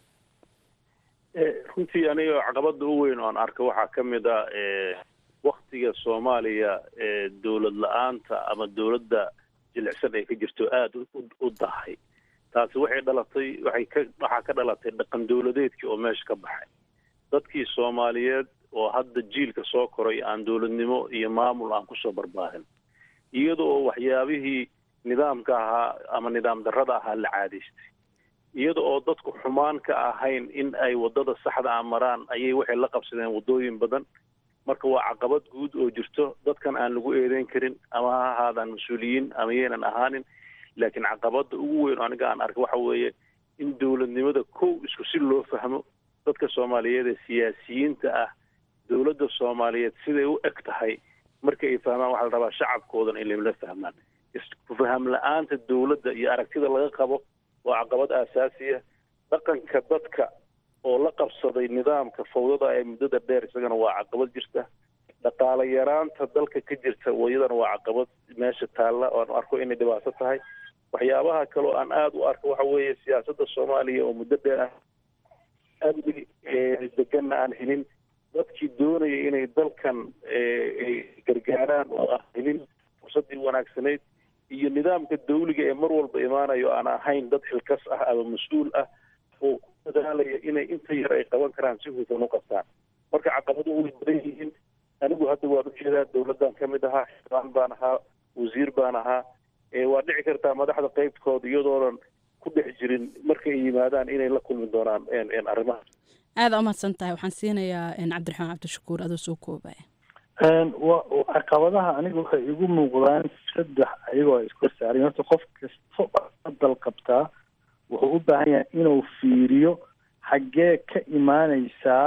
runtii aniga caqabada u weyn oo aan arka waxaa ka mid a waktiga soomaaliya dowlad la-aanta ama dowladda jilicsan ay ka jirto aada u dahay taasi waxay dhalatay waxay ka waxaa ka dhalatay dhaqan dowladeedkii oo meesha ka baxay dadkii soomaaliyeed oo hadda jiilka soo koray aan dowladnimo iyo maamul aan kusoo barbaarin iyada oo waxyaabihii nidaamka ahaa ama nidaam darrada ahaa la caadaystay iyada oo dadku xumaan ka ahayn in ay waddada saxda a maraan ayay waxay la qabsadeen waddooyin badan marka waa caqabad guud oo jirto dadkan aan lagu eedeyn karin ama ha ahaadaan mas-uuliyiin ama yaynan ahaanin laakiin caqabada ugu weyn oo aniga aan arka waxa weeye in dowladnimada kow isku si loo fahmo dadka soomaaliyeed ee siyaasiyiinta ah dowladda soomaaliyeed siday u eg tahay marka ay fahmaan waxaa la rabaa shacabkoodan in lamla fahmaan isku faham la-aanta dowladda iyo aragtida laga qabo waa caqabad aasaasiya dhaqanka dadka oo la qabsaday nidaamka fawdada ee muddada dheer isagana waa caqabad jirta dhaqaale yaraanta dalka ka jirta iyadana waa caqabad meesha taalla oan arko inay dhibaato tahay waxyaabaha kaloo aan aada u arko waxa weeye siyaasadda soomaaliya oo muddo dheer ah amni deganna aan helin dadkii doonaya inay dalkan gargaaraan oo aan helin fursaddii wanaagsanayd iyo nidaamka dawliga ee mar walba imaanayo aan ahayn dad xilkas ah ama mas-uul ah oo ku dadaalaya inay inta yar ay qaban karaan si hufan u qabtaan marka caqabaduhu way badan yihiin anigu hadda waan ujeedaa dawladdan ka mid ahaa xildhibaan baan ahaa wasiir baan ahaa waa dhici kartaa madaxda qaybtooda iyadoonan ku dhex jirin markay yimaadaan inay la kulmi doonaan arrimaha aada umahadsan tahay waxaan siinayaa cabdiraxmaan cabdishakuur adoo soo koobaya caqabadaha aniga waxay igu muuqdaan saddex ayagoo ay isku saaran horta qof kasta dal qabtaa wuxuu u baahan yahay inuu fiiriyo xaggee ka imaaneysaa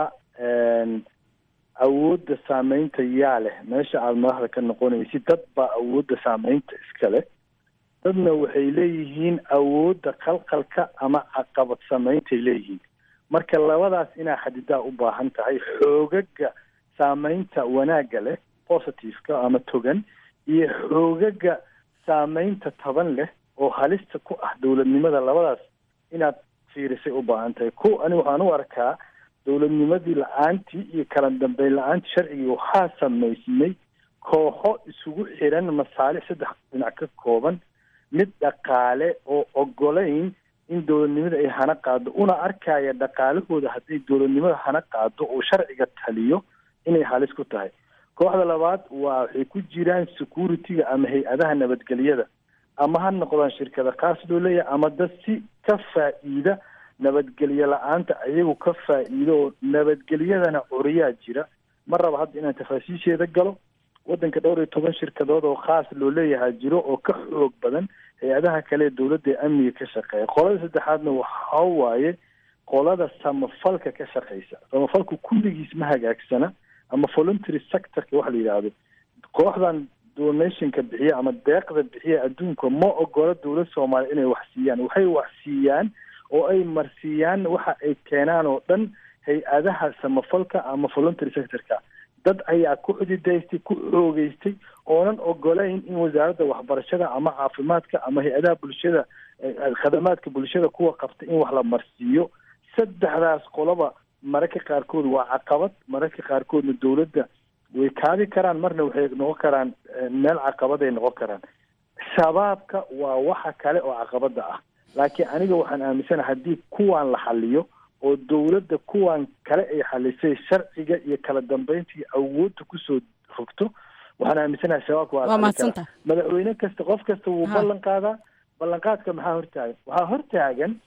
awoodda saameynta yaa leh meesha aada madaxda ka noqonaysid dad baa awoodda saameynta iska leh dadna waxay leeyihiin awoodda qalqalka ama caqabad sameyntay leeyihiin marka labadaas inaa xadidaa u baahan tahay xoogaga saameynta wanaagga leh positiveka ama togan iyo xoogaga saameynta taban leh oo halista ku ah dowladnimada labadaas inaad fiirisay u baahan tahay ko ani waxaan u arkaa dowladnimadii la-aantii iyo kala dambeyn la-aantii sharcigii waxaa samaysmay kooxo isugu xiran masaalix saddex dhinac ka kooban mid dhaqaale oo ogolayn in dowladnimada ay hana qaado una arkaya dhaqaalahooda hadday dowladnimada hana qaado oo sharciga taliyo inay halis ku tahay kooxda labaad waa waxay ku jiraan security-ga ama hay-adaha nabadgelyada ama ha noqdaan shirkada khaas loo leeyahay ama dad si ka faa'iida nabadgelyo la-aanta ayagu ka faa'iido oo nabadgelyadana curiyaa jira ma raba hadda inaan tafaasiisheeda galo waddanka dhowr iyo toban shirkadood oo khaas loo leeyahay jiro oo ka xoog badan hay-adaha kale ee dowladda ee amniga ka shaqeeya qolada saddexaadna waxa waaye qolada samafalka ka shaqeysa samafalku kulligiis ma hagaagsana ama voluntary sectorka waxa la yidhaahdo kooxdan donationka bixiya ama deeqda bixiya adduunka ma ogola dowlad soomaaliya inay wax siiyaan waxay wax siiyaan oo ay marsiiyaan waxa ay keenaan oo dhan hay-adaha samafalka ama voluntary sectorka dad ayaa ku xudidaystay ku xoogeystay oonan ogolayn in wasaaradda waxbarashada ama caafimaadka ama hay-adaha bulshada khadamaadka bulshada kuwa qabta in wax la marsiiyo saddexdaas qoloba mararka qaarkood waa caqabad mararka qaarkoodna dowladda way kaabi karaan marna waxay noqon karaan meel caqabaday noqon karaan shabaabka waa waxa kale oo caqabada ah laakiin aniga waxaan aaminsanaha haddii kuwaan la xaliyo oo dowladda kuwaan kale ay xalisay sharciga iyo kala dambeynta iyo awoodda kusoo rogto waxaan aaminsanaha shabaabka waa mahadsanta madaxweyne kasta qof kasta wuu ballan qaadaa ballanqaadka maxaa hortaagan waxaa hortaagan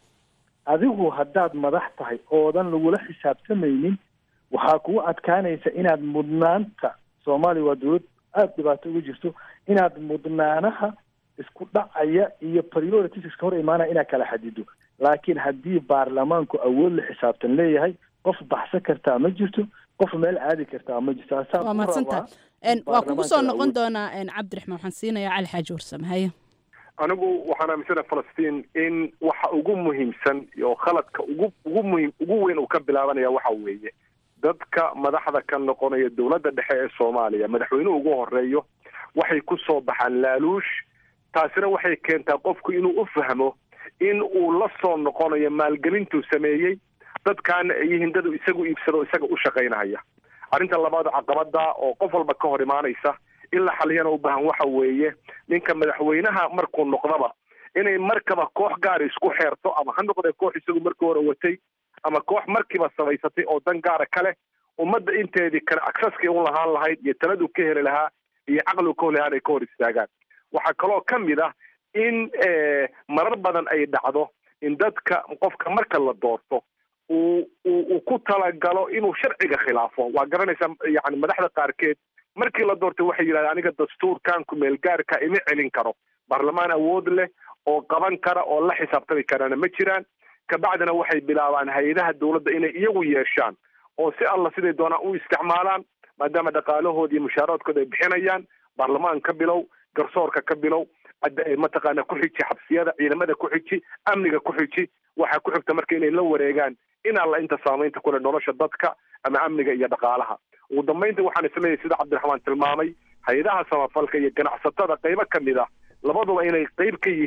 adigu haddaad madax tahay oodan lagula xisaabtamaynin waxaa kugu adkaanaysa inaad mudnaanta soomaaliya waa dowlad aada dhibaato uga jirto inaad mudnaanaha isku dhacaya iyo priorities iska hor imaanaya inaad kala xadido laakiin haddii baarlamaanku awood la xisaabtan leeyahay qof baxsan kartaa ma jirto qof meel aadi kartaa ma jirto waa mahadsanta waa kugu soo noqon doonaa cabdiraxmaan waxaan siinayaa cali xaaji warsame haye anigu waxaan aaminsanaha falastiin in waxa ugu muhiimsan iyo khaladka ugu ugu muhiim ugu weyn uu ka bilaabanaya waxa weeye dadka madaxda ka noqonaya dowladda dhexe ee soomaaliya madaxweynuhu ugu horeeyo waxay ku soo baxaan laaluush taasina waxay keentaa qofku inuu u fahmo in uu la soo noqonayo maalgelintuu sameeyey dadkaana ay yihiin dad isagu iibsado isaga u shaqaynaya arrinta labaad caqabada oo qof walba ka hor imaanaysa in la xaliyana u baahan waxa weeye ninka madaxweynaha markuu noqdaba inay markaba koox gaar isku xeerto ama ha noqdee koox isagu markii hore watay ama koox markiiba samaysatay oo dan gaara kale ummadda inteedii kale aksaskii u lahaan lahayd iyo taladu ka heli lahaa iyo caqligu ka heli lahaan ay ka hor istaagaan waxaa kaloo ka mid ah in marar badan ay dhacdo in dadka qofka marka la doorto uu uu ku talagalo inuu sharciga khilaafo waa garanaysaa yani madaxda qaarkeed markii la doortay waxay yidhahdeen aniga dastuurkan kumeelgaarka ima celin karo baarlamaan awood leh oo qaban kara oo la xisaabtami karana ma jiraan kabacdina waxay bilaabaan hay-adaha dowladda inay iyagu yeeshaan oo si alla siday doonaan u isticmaalaan maadaama dhaqaalahoodi iyo mushaaraadkooda ay bixinayaan baarlamaan ka bilow garsoorka ka bilow mataqaana ku xiji xabsiyada ciidamada ku xiji amniga ku xiji waxaa ku xigta marka inay la wareegaan in alla inta saamaynta kule nolosha dadka ama amniga iyo dhaqaalaha ugu dambaynta waxaan isleeyahay sida cabdiraxmaan tilmaamay hay-adaha samafalka iyo ganacsatada qaybo ka mid ah labaduba inay qayb ka yihiin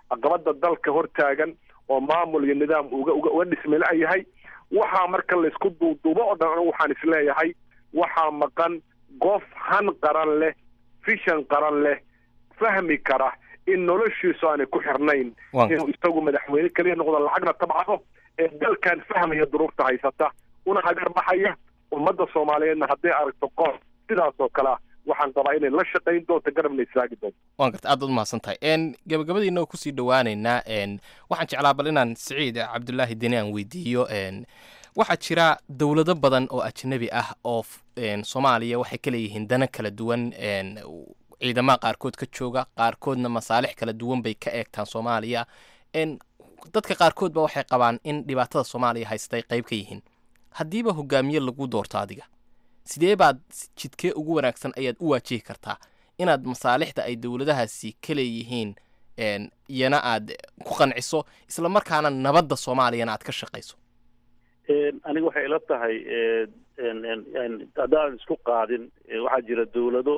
caqabada dalka hortaagan oo maamul iyo nidaam uga uga dhismila yahay waxaa marka la isku duuduubo oo dhan waxaan isleeyahay waxaa maqan qof han qaran leh fishan qaran leh fahmi kara in noloshiisu aanay ku xirnayn inuu isagu madaxweyne kaliya noqdo lacagna tabcado ee dalkan fahmaya duruufta haysata una hagar baxaya ummadda soomaaliyeedna hadday aragto qof sidaas oo kale waxaan qabaa inay la shaqayn doonto garabna islaagi doonto waan garta aad baad umahadsan tahay n gabagabadiina oo kusii dhawaaneynaa n waxaan jeclaa bal inaan siciid cabdullaahi deni aan weydiiyo n waxaa jira dowlado badan oo ajnabi ah oo soomaaliya waxay ka leeyihiin dana kala duwan n ciidamada qaarkood ka jooga qaarkoodna masaalix kala duwan bay ka eegtaan soomaaliya n dadka qaarkood ba waxay qabaan in dhibaatada soomaaliya haystay qayb ka yihiin haddiiba hogaamiye lagu doorto adiga sidee baad jidkee ugu wanaagsan ayaad u waajihi kartaa inaad masaalixda ay dowladahaasi ka leeyihiin iyana aad ku qanciso isla markaana nabadda soomaaliyana aad ka shaqayso aniga waxay ila tahay haddaan isku qaadin waxaa jira dowlado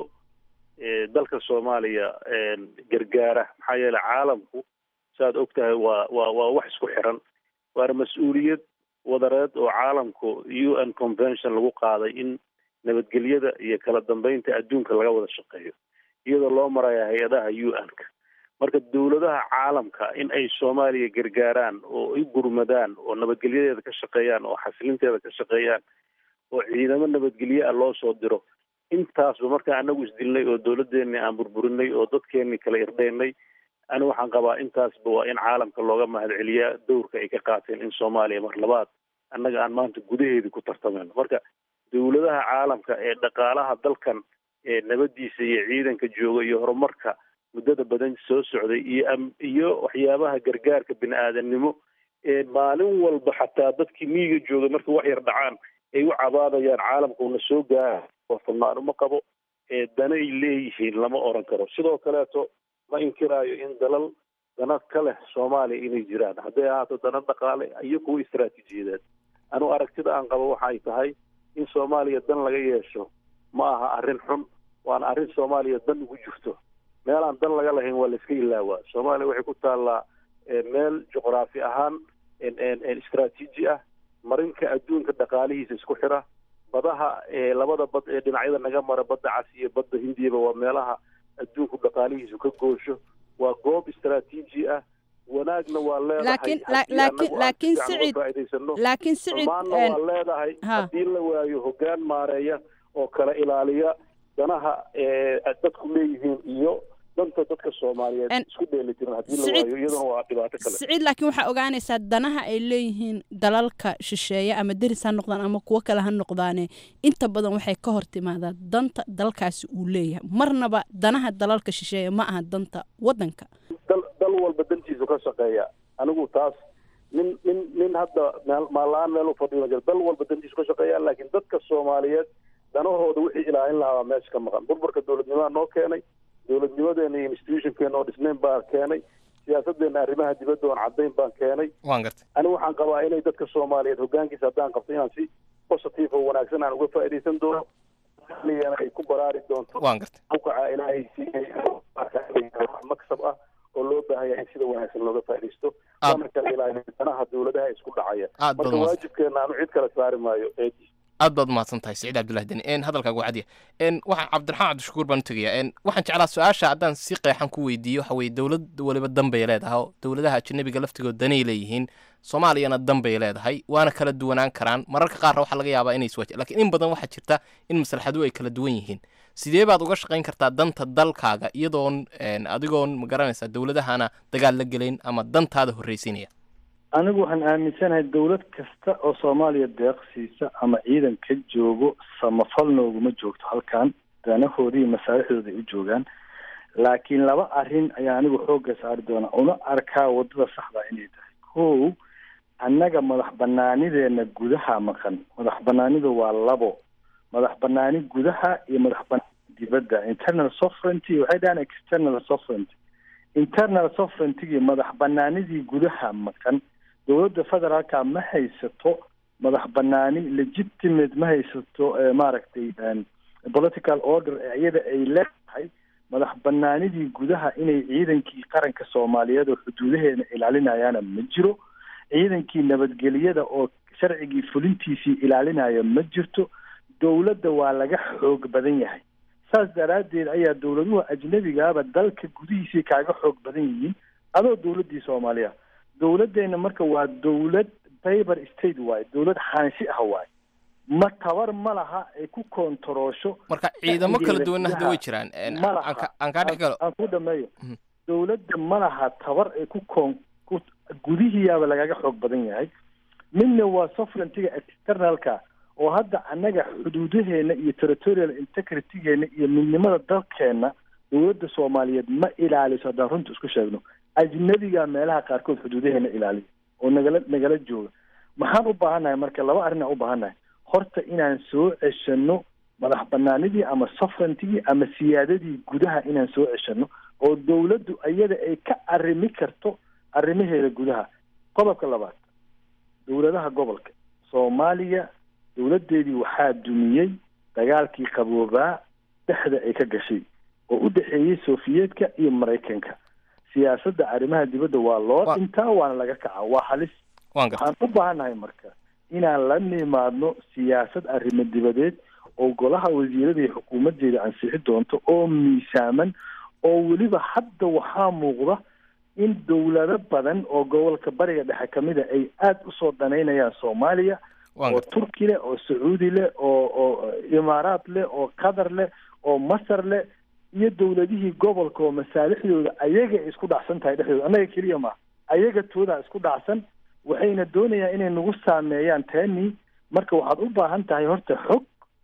dalka soomaaliya gargaara maxaa yeelay caalamku saaad og tahay waa waa waa wax isku xiran waana mas-uuliyad wadareed oo caalamku u n convention lagu qaaday in nabadgelyada iyo kala dambeynta adduunka laga wada shaqeeyo iyadoo loo maraya hay-adaha u n-ka marka dowladaha caalamka in ay soomaaliya gargaaraan oo ay gurmadaan oo nabadgelyadeeda ka shaqeeyaan oo xasilinteeda ka shaqeeyaan oo ciidamo nabadgelye ah loo soo diro intaasba markaa anagu isdilnay oo dowladeenni aan burburinay oo dadkeenni kala irdheynay ani waxaan qabaa intaasba waa in caalamka looga mahadceliyaa dowrka ay ka qaateen in soomaaliya mar labaad annaga aan maanta gudaheedii ku tartamayno marka dowladaha caalamka ee dhaqaalaha dalkan ee nabadiisa iyo ciidanka jooga iyo horumarka muddada badan soo socday iyo iyo waxyaabaha gargaarka bini aadamnimo ee maalin walba xataa dadkii miyiga jooga markii wax yar dhacaan ay u cabaadayaan caalamka una soo gaara oo fannaan uma qabo ee danay leeyihiin lama oran karo sidoo kaleeto ma inkiraayo in dalal dana ka leh soomaaliya inay jiraan hadday ahaato dana dhaqaale iyo kuwa istaraatiijiyadeed anu aragtida aan qabo waxa ay tahay in soomaaliya dan laga yeesho ma aha arrin xun waana arrin soomaaliya dan ugu jirto meel aan dan laga lahayn waa la iska ilaawaa soomaaliya waxay ku taallaa meel juqraafi ahaan istaraatiiji ah marinka adduunka dhaqaalihiisa isku xira badaha labada bad ee dhinacyada naga mara badda cas iyo badda hindiyaba waa meelaha adduunku dhaqaalihiisu ka goosho waa goob istaraatiiji ah wanaagna waa leedahay laakiin sicid laakiin sicid waa leedahay haddii la waayo hoggaan maareeya oo kala ilaaliya danaha dadku leeyihiin iyo danta dadka soomaaliyeed isku dheelitiran haddii la waayo iyaduna waa dhibaato kale sicid laakiin waxaa ogaanaysaa danaha ay leeyihiin dalalka shisheeye ama deris ha noqdaan ama kuwo kale ha noqdaane inta badan waxay ka hor timaadaa danta dalkaasi uu leeyahay marnaba danaha dalalka shisheeye ma aha danta waddanka dal walba dantiisu ka shaqeeya anigu taas nin nin nin hadda meel maalaan meel u fadhiyo jira dal walba dantiisu ka shaqeeya laakiin dadka soomaaliyeed danahooda wixii ilaalin lahaa meesha ka maqan burburka dowladnimada noo keenay dowladnimadeena iyo institutionkeena oo dhisnayn baa keenay siyaasadeena arrimaha dibadda oon caddayn baan keenay waan gartay anigu waxaan qabaa inay dadka soomaaliyeed hoggaankiisa haddaan qabto inaan si positive oo wanaagsan aan uga faa'iidaysan doono ay ku baraari doonto waan gartay awkaca ilaahay siiyay maksab ah oo loo baahaya in sida wanaagsan looga faa'iidaysto waana kala ilaaliyo danaha dowladaha isku dhacaya marka waajibkeena aanu cid kala saari maayo eedi aad baad umahadsan tahay siciid cabdullahi deni n hadalkaagu cadiya n waxaan cabdiraxmaan cabdishakuur baan u tegayaa n waxaan jeclaa su-aasha haddaan si qeexan ku weydiiyo waxa weye dowlad waliba dan bay leedahay dowladaha ajanabiga laftigood danay leeyihiin soomaaliyana dan bay leedahay waana kala duwanaan karaan mararka qaarna waxaa laga yaabaa inay iswaja lakiin in badan waxaa jirta in maslaxadu ay kala duwan yihiin sidee baad uga shaqayn kartaa danta dalkaaga iyadoon adigoon ma garanaysaa dowladahana dagaal la gelayn ama dantaada horreysiinaya anigu waxaan aaminsanahay dawlad kasta oo soomaaliya deeqsiisa ama ciidan ka joogo samafal nooguma joogto halkan danahoodii iyo masaalixdooda ay u joogaan laakiin laba arrin ayaa anigu xoogga saari doona una arkaa waddada saxda inay tahay kow annaga madax banaanideena gudaha maqan madax banaanidu waa labo madax banaani gudaha iyo madax banaani dibadda internal sovereignty waxay dhahaan external sovereignty internal sovereignty madax banaanidii gudaha maqan dowladda federaalka ma haysato madax banaani legitimate ma haysato maaragtay political order iyada ay leedahay madax banaanidii gudaha inay ciidankii qaranka soomaaliyeed oo xuduudaheena ilaalinayaana ma jiro, ciidankii nabadgelyada oo sharcigii fulintiisii ilaalinaya ma jirto. dowladda waa laga xoog badan yahay. saas daraaddeed ayaa dowladuhu ajnabigaaba dalka gudihiisii kaaga xoog badan yihiin adoo dowladdii soomaaliya. dowladdeena marka waa dowlad paper state waaye, dowlad xaanshi ah waaye, ma tabar ma laha ay ku koontaroosho. marka ciidamo kala duwanna hadda way jiraan. aan kaa dhex galo aan ku dhameeyo. dowladda ma laha tabar ay ku koon ku gudihiyaaba lagaga xoog badan yahay. midna waa sovereigntyga externalka oo hadda annaga xuduudaheena iyo territorial integritygeena iyo midnimada dalkeena dowladda soomaaliyeed ma ilaaliso. haddaan runta isku sheegno, ajnabiga meelaha qaarkood xuduudaheena ilaaliya oo nagala nagala jooga. maxaan u baahannahay marka? laba arrin aan u baahannahay. horta inaan soo ceshano madax banaanidii ama sovereigntigii ama siyaadadii gudaha inaan soo ceshano oo dowladdu iyada ay ka arrimi karto arrimaheeda gudaha. qodobka labaad, dowladaha gobolka soomaaliya dowladdeedii waxaa dumiyey dagaalkii qaboobaa dhexda ay ka gashay oo u dhexeeyey sofiyeetka iyo maraykanka. siyaasadda arrimaha dibadda waa loo dhintaa waana laga kacaa, waa halis. waxaan u baahannahay marka inaan la nimaadno siyaasad arrimo dibadeed oo golaha wasiirada iyo xukuumaddeeda ansixi doonto oo miisaaman, oo weliba hadda waxaa muuqda in dowlado badan oo gobolka bariga dhexe kamida ay aada usoo danaynayaan soomaaliya, oo turki leh, oo sacuudi leh, oo oo imaaraat leh, oo qatar leh, oo masar leh, iyo dowladihii gobolka oo masaalixdooda ayaga isku dhacsan tahay dhexdooda. annaga keliya ma ayaga toodaa isku dhacsan, waxayna doonayaan inay nagu saameeyaan tani. marka waxaad u baahan tahay horta xog,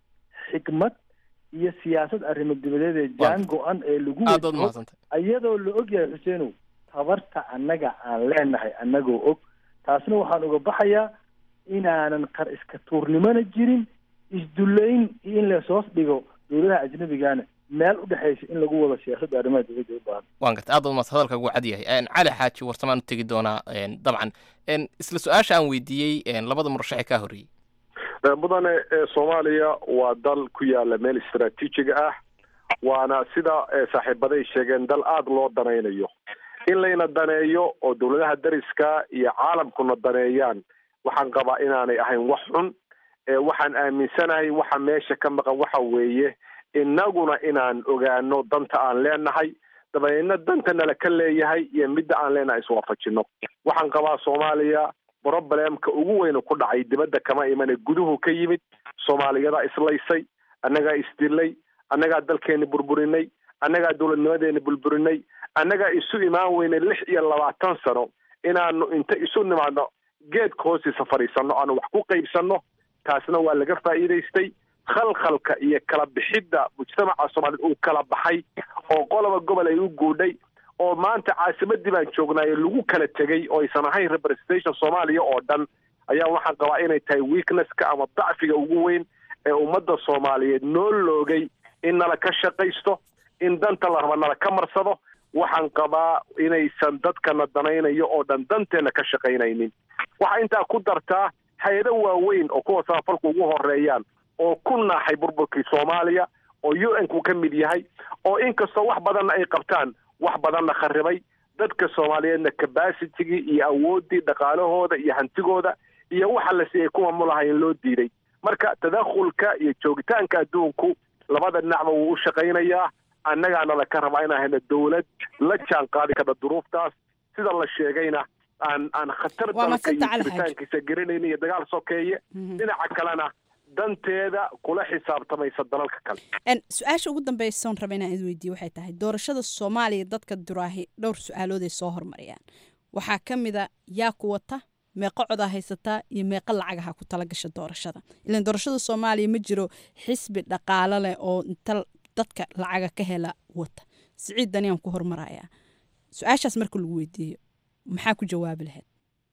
xikmad iyo siyaasad arrimo dibadeed ee jaan go-an ee lagu wado iyadoo la ogyahay xuseenow tabarta annaga aan leenahay annagoo og. taasna waxaan uga baxayaa inaanan qar iska tuurnimona jirin, isdullayn iyo in lasoos dhigo dowladaha ajnabigana meel u dhexaysa in lagu wado siyaasadda arrimaha dibadda u baahan. waan garta aad umaad hadalka ugu cad yahay. cali xaaji warsamaan u tegi doonaa. dabcan isla su-aasha aan weydiiyey labada murashaxe kaa horreeyey. mudane soomaaliya waa dal ku yaala meel istaraatiijiga ah, waana sida saaxiibaday sheegeen dal aada loo danaynayo. in layna daneeyo oo dowladaha dariska iyo caalamkuna daneeyaan waxaan qabaa inaanay ahayn wax xun. waxaan aaminsanahay waxa meesha ka maqan waxa weeye inaguna inaan ogaano danta aan leenahay, dabadeedna danta nala ka leeyahay iyo midda aan leenahay iswaafajino. waxaan qabaa soomaaliya problemka ugu weyn ku dhacay dibadda kama imane guduhu ka yimid. soomaaliyadaa islaysay, annagaa isdilay, annagaa dalkeeni burburinay, annagaa dowladnimadeeni burburinay, annagaa isu imaan weynay lix iyo labaatan sano inaanu inta isu nimaadno geedka hoostiisa fadhiisano aanu wax ku qaybsano. taasna waa laga faa'iidaystay. khalkhalka iyo kala bixidda mujtamaca soomaaliyeed uu kala baxay oo qoloba gobol ay u guudhay oo maanta caasimadii baan joognaayo lagu kala tegey oo aysan ahayn representation soomaaliya oo dhan ayaa waxaan qabaa inay tahay weaknesska ama dacfiga ugu weyn ee ummadda soomaaliyeed noo loogay in nala ka shaqaysto, in danta la raba nala ka marsado. waxaan qabaa inaysan dadkana danaynayo oo dhan danteena ka shaqaynaynin. waxaa intaa ku dartaa hay-ado waaweyn oo kuwa samafalku ugu horeeyaan oo ku naaxay burburkii soomaaliya oo u n ku ka mid yahay, oo inkastoo wax badanna ay qabtaan wax badanna kharibay. dadka soomaaliyeedna capacitigii iyo awooddii dhaqaalahooda iyo hantigooda iyo waxa la siiyey kuwa mulahayn loo diiday. marka tadakhulka iyo joogitaanka adduunku labada dhinacba wuu u shaqaynayaa. annagaana laka rabaa inaan hayno dowlad la jaan qaadi karta duruuftaas, sida la sheegayna aan aan khatar dalka iyo jiritaankiisa garanayna iyo dagaal sokeeye. dhinaca kalena danteeda kula xisaabtamaysa dalalka kale. su-aasha ugu dambeysa oon raba inaan idin weydiiyo waxay tahay doorashada soomaaliya dadka duraahi dhowr su-aalood ay soo hormariyaan. waxaa ka mid a yaa ku wata, meeqa codaa haysataa iyo meeqa lacagaha ku tala gasha doorashada. ilaan doorashada soomaaliya ma jiro xisbi dhaqaalo leh oo inta dadka lacaga ka hela wata. siciid daniyaan ku hormarayaa. su-aashaas marka lagu weydiiyo maxaa ku jawaabi lahayd?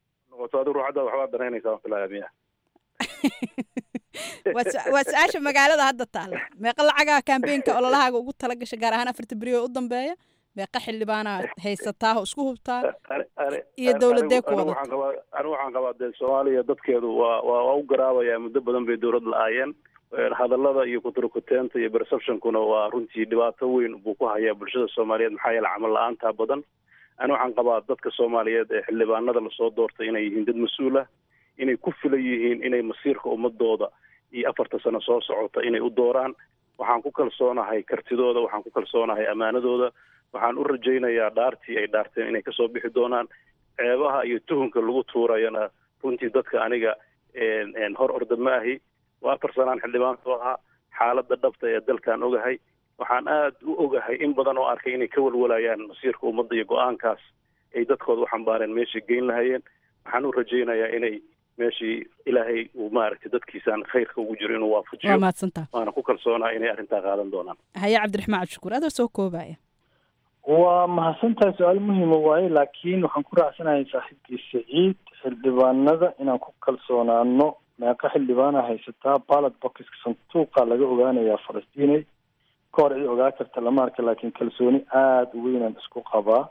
waa su-aasha magaalada hadda taala. meeqa lacagaha kambeynka ololahaaga ugu tala gasha gaar ahaan afarta beri oo u dambeeya? meeqa xildhibaana haysataa oo isku hubtaa iyo dowladee ku wada? anigu waxaan qabaa dee soomaaliya dadkeedu waa waa u garaabayaa muddo badan bay dowlad la-aayeen. hadallada iyo kuturkuteenta iyo perceptionkuna waa runtii dhibaato weyn buu ku hayaa bulshada soomaaliyeed maxaa yeele camal la-aantaa badan ani waxaan qabaa dadka soomaaliyeed ee xildhibaanada lasoo doortay inay yihiin dad mas-uul ah inay ku filan yihiin inay masiirka ummadooda iyo afarta sano soo socota inay u dooraan waxaan ku kalsoonahay kartidooda waxaan ku kalsoonahay ammaanadooda waxaan u rajaynayaa dhaartii ay dhaarteen inay kasoo bixi doonaan ceebaha iyo tuhunka lagu tuurayana runtii dadka aniga hor orda ma ahi waa afar sanaan xildhibaanku ahaa xaaladda dhabta ee dalkan ogahay waxaan aada u ogahay in badan oo arkay inay ka walwalayaan masiirka ummadda iyo go-aankaas ay dadkooda u xambaareen meeshay geyn lahayeen waxaan u rajaynayaa inay meeshii ilaahay uu maaragtay dadkiisaan khayrka ugu jiro inuu waafajiyo waana ku kalsoonaa inay arrintaa qaadan doonaan haye cabdiraxmaan cabdishakuur adoo soo koobaya waa mahadsantahay su-aal muhiima waaye laakiin waxaan ku raacsanahay saaxiibkii saciid xildhibaanada inaan ku kalsoonaano meeqa xildhibaana haysataa ballot boxka sanduuqa laga ogaanayaa falastiinay ka hor cid ogaa karta lama arka laakiin kalsooni aada u weynaan isku qabaa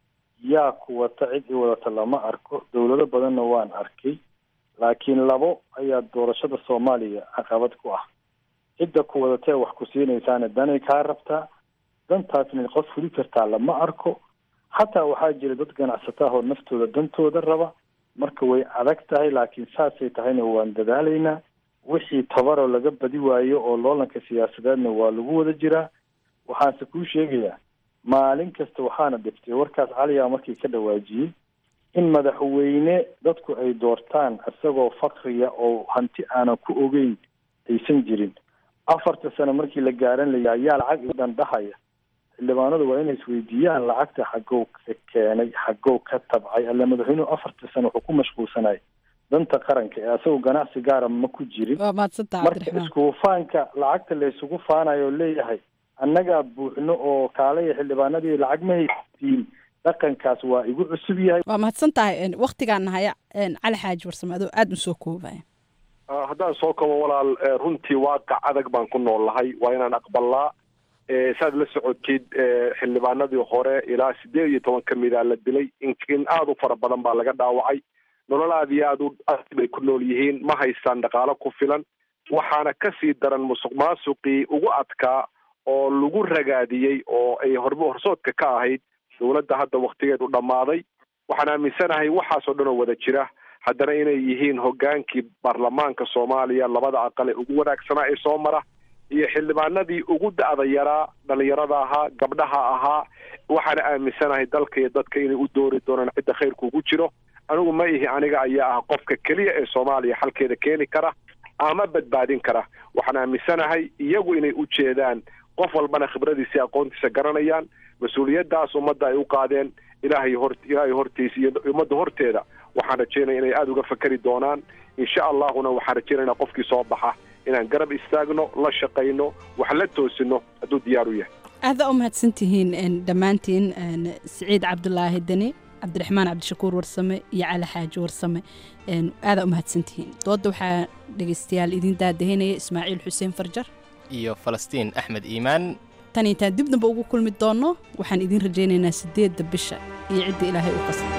yaa ku wata cid i wadata lama arko dowlado badanna waan arkay laakiin labo ayaa doorashada soomaaliya caqabad ku ah cidda ku wadatee wax ku siinaysaana danay kaa rabtaa dantaasna qof fuli kartaa lama arko xataa waxaa jira dad ganacsataa oo naftooda dantooda raba marka way adag tahay laakiin saasay tahayna waan dadaalaynaa wixii tabaroo laga badi waayo oo loolanka siyaasadeedna waa lagu wada jiraa waxaanse kuu sheegayaa maalin kasta waxaana dhiftay warkaas caliyaa markii ka dhawaajiyey in madaxweyne dadku ay doortaan isagoo fakriya oo hanti aanan ku ogeyn aysan jirin afarta sano markii la gaaran layaa yaa lacag idan dhahaya xildhibaanadu waa inay isweydiiyaan lacagta xagow ka keenay xagow ka tabcay alle madaxweynuhu afarta sano wuxuu ku mashquulsanay danta qaranka ee asagoo ganacsi gaara ma ku jirin marka iskuufaanka lacagta la isugu faanayo leeyahay annagaa buuxno oo kaalaya xildhibaanadii lacag ma haysiin dhaqankaas waa igu cusub yahay waa mahadsan tahay waktigaan nahaya cali xaaji warsame adoo aada u soo koobaya haddaan soo koobo walaal runtii waaqac adag baan ku noolahay waa inaan aqbalaa saad la socotid xildhibaanadii hore ilaa sideed iyo toban ka mida la dilay in aada u fara badan baa laga dhaawacay nolol aad iyo aada u bay ku nool yihiin ma haystaan dhaqaalo ku filan waxaana kasii daran musuq maasuqii ugu adkaa oo lagu ragaadiyey oo ay hor horsoodka ka ahayd dowladda hadda waktigeed u dhammaaday waxaan aaminsanahay waxaasoo dhan oo wada jira haddana inay yihiin hoggaankii baarlamaanka soomaaliya labada aqal ee ugu wanaagsanaa ee soo mara iyo xildhibaanadii ugu da-da yaraa dhalinyarada ahaa gabdhaha ahaa waxaana aaminsanahay dalka iyo dadka inay u doori doonaan cidda khayrka ugu jiro anigu ma ihi aniga ayaa ah qofka keliya ee soomaaliya xalkeeda keeni kara ama badbaadin kara waxaan aaminsanahay iyagu inay u jeedaan qof walbana khibradiisa aqoontiisa garanayaan mas-uuliyaddaas ummadda ay u qaadeen ilaahay hor ilaahay hortiisa iyo ummadda horteeda waxaan rajeynaya inay aada uga fakari doonaan insha allahuna waxaan rajeynayna qofkii soo baxa inaan garab istaagno la shaqayno wax la toosino hadduu diyaar u yahay aada u mahadsantihiin dhammaantiin siciid cabdulaahi deni cabdiraxmaan cabdishakuur warsame iyo cali xaaji warsame aada u mahadsantihiin doodda waxaa dhegaystayaal idin daadahinaya ismaaciil xuseen farjar iyo falastiin axmed iimaan tan intaan dibnaba ugu kulmi doonno waxaan idin rajaynaynaa sideedda bisha iyo cidda ilaahay u qasay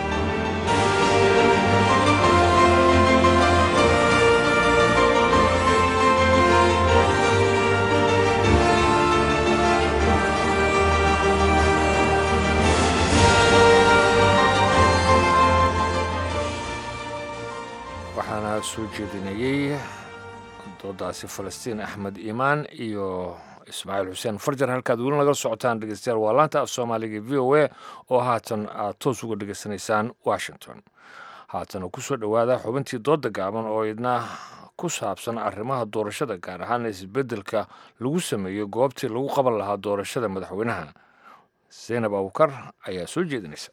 waxaana soo jeedinayey doodaasi falastiin axmed iimaan iyo ismaaciil xuseen farjar halkaad weli nagala socotaan dhegeystayaal waa laanta af soomaaliga v o a oo haatan aad toos uga dhegeysanaysaan washington haatana kusoo dhowaada xubintii dooda gaaban oo idna ku saabsan arrimaha doorashada gaar ahaan isbeddelka lagu sameeyo goobtii lagu qaban lahaa doorashada madaxweynaha zaynab abukar ayaa soo jeedinaysa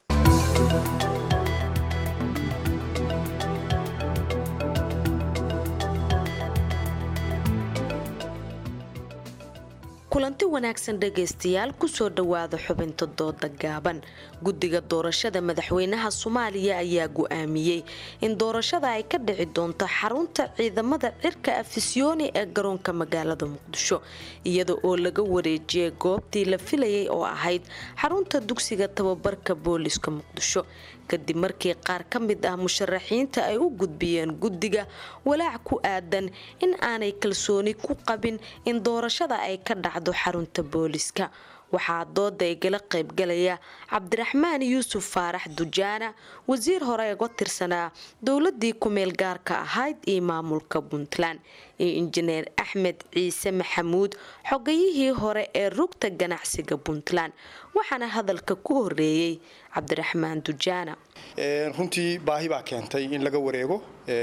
kulanti wanaagsan dhegaystayaal kusoo dhowaada xubinta dooda gaaban guddiga doorashada madaxweynaha soomaaliya ayaa go-aamiyey in doorashada ay ka dhici doonto xarunta ciidamada cirka afisyooni ee garoonka magaalada muqdisho iyada oo laga wareejiyay goobtii la filayay oo ahayd xarunta dugsiga tababarka booliska muqdisho kadib markii qaar ka mid ah musharaxiinta ay u gudbiyeen guddiga walaac ku aadan in aanay kalsooni ku qabin in doorashada ay ka dhacdo xarunta booliska. waxaa dooda igala qaybgalaya cabdiraxmaan yuusuf faarax dujaana, wasiir hore uga tirsanaa dowladii kumeel gaarka ahayd iyo maamulka puntland, iyo injineer axmed ciise maxamuud, xogayihii hore ee rugta ganacsiga puntland. waxaana hadalka ku horeeyey cabdiraxmaan dujaana. runtii baahi baa keentay in laga wareego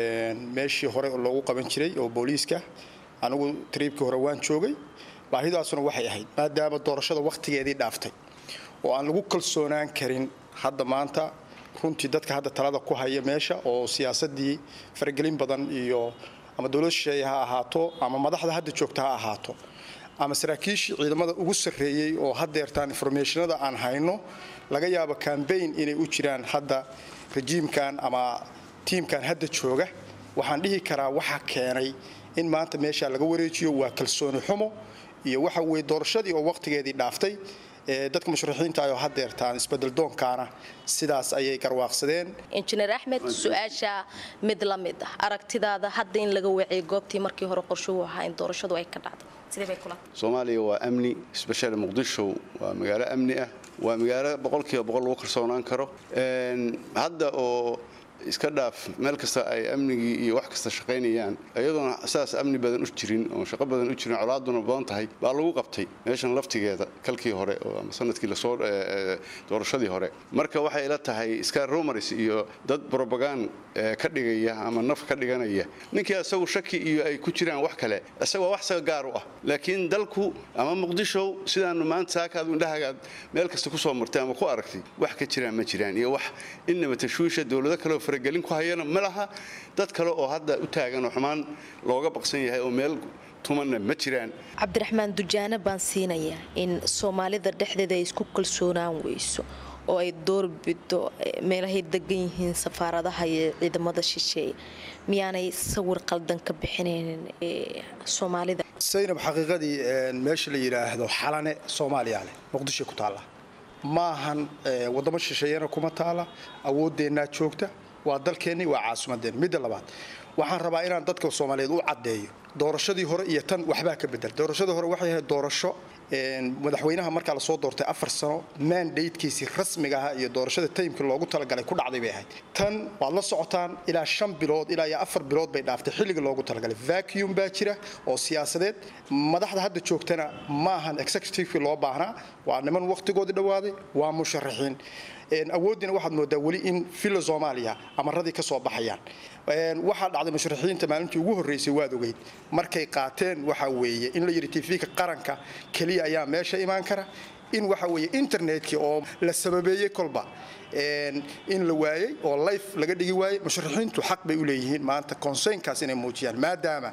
meeshii hore loogu qaban jiray oo booliiska. anigu triibkii hore waan joogay. baahidaasuna waxay ahayd maadaama doorashada wakhtigeedii dhaaftay oo aan lagu kalsoonaan karin hadda maanta runtii dadka hadda talada ku haya meesha oo siyaasadii faragelin badan iyo ama dowlad shisheeye ha ahaato ama madaxda hadda joogta ha ahaato ama saraakiishii ciidamada ugu sarreeyey oo haddeertaan informationada aan hayno laga yaabo campaign inay u jiraan hadda rejiimkan ama tiimkan hadda jooga. waxaan dhihi karaa waxa keenay in maanta meesha laga wareejiyo waa kalsooni xumo iyo waxa weey doorashadii oo waqtigeedii dhaaftay ee dadka musharaxiinta ay hadeertaan isbedel doonkaana sidaas ayay garwaaqsadeen. injineer axmed su'aasha mid la mid ah aragtidaada hadda in laga wacay goobtii markii hore qorshuhu ahaa in doorashadu ay ka dhacdo sidee bay kula Soomaaliya waa amni special Muqdisho waa magaalo amni ah waa magaalo boqolkiiba boqol lagu kalsoonaan karo een hadda oo iska dhaaf meel kasta ay amnigi iyo wax kasta shaqeynayaan ayadoona asaas amni badan u jirin oo shaqo badan u jirin colaaduna badan tahay baa lagu qabtay meeshan laftigeeda kalkii hore oo sanadkii la soo doorashadii hore marka waxay ila tahay iska rumors iyo dad propaganda ka dhigaya ama naf ka dhiganaya ninkii asagu shaki iyo ay ku jiraan wax kale asagoo wax saga gaar u ah laakiin dalku ama Muqdisho sidaan maanta saakaad indhahaga meel kasta ku soo martay ama ku aragtay wax ka jiraan ma jiraan iyo wax inaba tashwiisha dawladda kale faragelin ku hayana malaha dad kale oo hadda u taagan oo xumaan looga baqsan yahay oo meel tumanna ma jiraan. cabdiraxmaan dujaana baan siinayaa in Soomaalida dhexdeeda ay isku kalsoonaan weyso oo ay door bido meelahay degan yihiin safaaradaha iyo ciidamada shisheeye miyaanay sawir qaldan ka bixineen ee Soomaalida. Saynab xaqiiqadii meesha la yiraahdo xalane Soomaaliya leh Muqdisho ku taala maahan wadamo shisheeyana kuma taala awoodeena joogta waa dalkeeni waa caasimadeen. midda labaad waxaan rabaa inaan dadka Soomaaliyeed u cadeeyo doorashadii hore iyo tan waxba ka bedel. doorashadii hore waxay ahayd doorasho een madaxweynaha marka la soo doortay afar sano mandate-kiisi rasmiga ah iyo doorashada taymka loogu talagalay ku dhacday bay ahayd. tan waa la socotaan ilaa shan bilood ilaa afar bilood bay dhaaftay xilliga loogu talagalay. vacuum baa jira oo siyaasadeed madaxda hadda joogtana maahan executive loo baahnaa waa niman waqtigoodii dhawaaday waa musharaxiin een awoodina waxaad moodaa wali in filo Soomaaliya amaradii ka soo baxayaan. een waxa dhacday musharaxiinta maalintii ugu horeysay waad ogeyd markay qaateen waxa weeye in la yiri T V-ka qaranka kaliya ayaa meesha imaan kara in waxa weeye internetka oo la sababeeyay kolba een in la waayay oo live laga dhigi waayay musharaxiintu xaq bay u leeyihiin maanta concern-kaas inay muujiyaan maadaama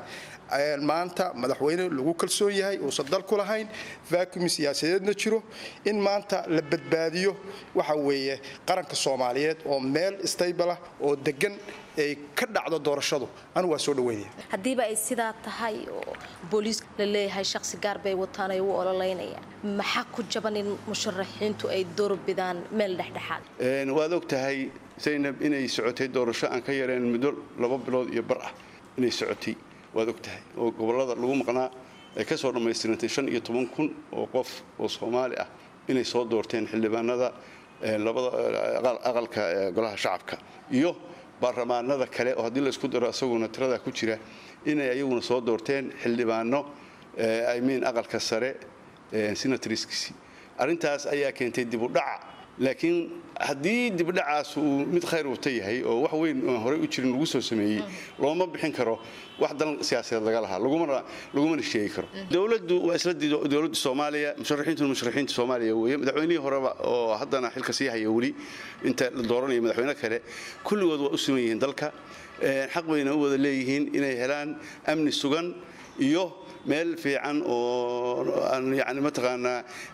maanta madaxweyne lagu kalsoon yahay oo sadal ku lahayn vacuum siyaasadeedna jiro in maanta la badbaadiyo waxa weeye qaranka Soomaaliyeed oo meel stable ah oo degan ay ka dhacdo doorashadu anu waa soo dhaweynaya hadiiba ay sidaa tahay oo booliis la leeyahay shakhsi gaar bay wataan ay u ololeynayaan maxaa ku jaban in musharaxiintu ay door bidaan meel dhexdhexaad een waad ogtahay Zainab inay socotay doorasho aan ka yareen muddo laba bilood iyo bar ah inay socotay waad ogtahay oo gobolada lagu maqnaa ay ka soo dhameystirantay shan iyo toban kun oo qof oo Soomaali ah inay soo doorteen xildhibaanada labada aqalka golaha shacabka iyo baarlamaanada kale oo hadii la isku daro asaguna tirada ku jira inay ayaguna soo doorteen xildhibaano I mean aqalka sare senatorskiisi arintaas ayaa keentay dib u dhac laakiin hadii dib u dhacaas uu mid khayr u tahay oo wax weyn oo hore u jirin lagu soo sameeyay looma bixin karo wax dal siyaasadeed laga lahaa laguma laguma sheegi karo dawladdu waa isla dawladda Soomaaliya musharaxiintu musharaxiinta Soomaaliya weeye madaxweynihii hore oo haddana xilka sii haya wali inta la dooranayo madaxweyne kale kulligood waa u sameeyeen dalka xaq weyna u wada leeyihiin inay helaan amni sugan iyo meel fiican oo aan yaani mataqaana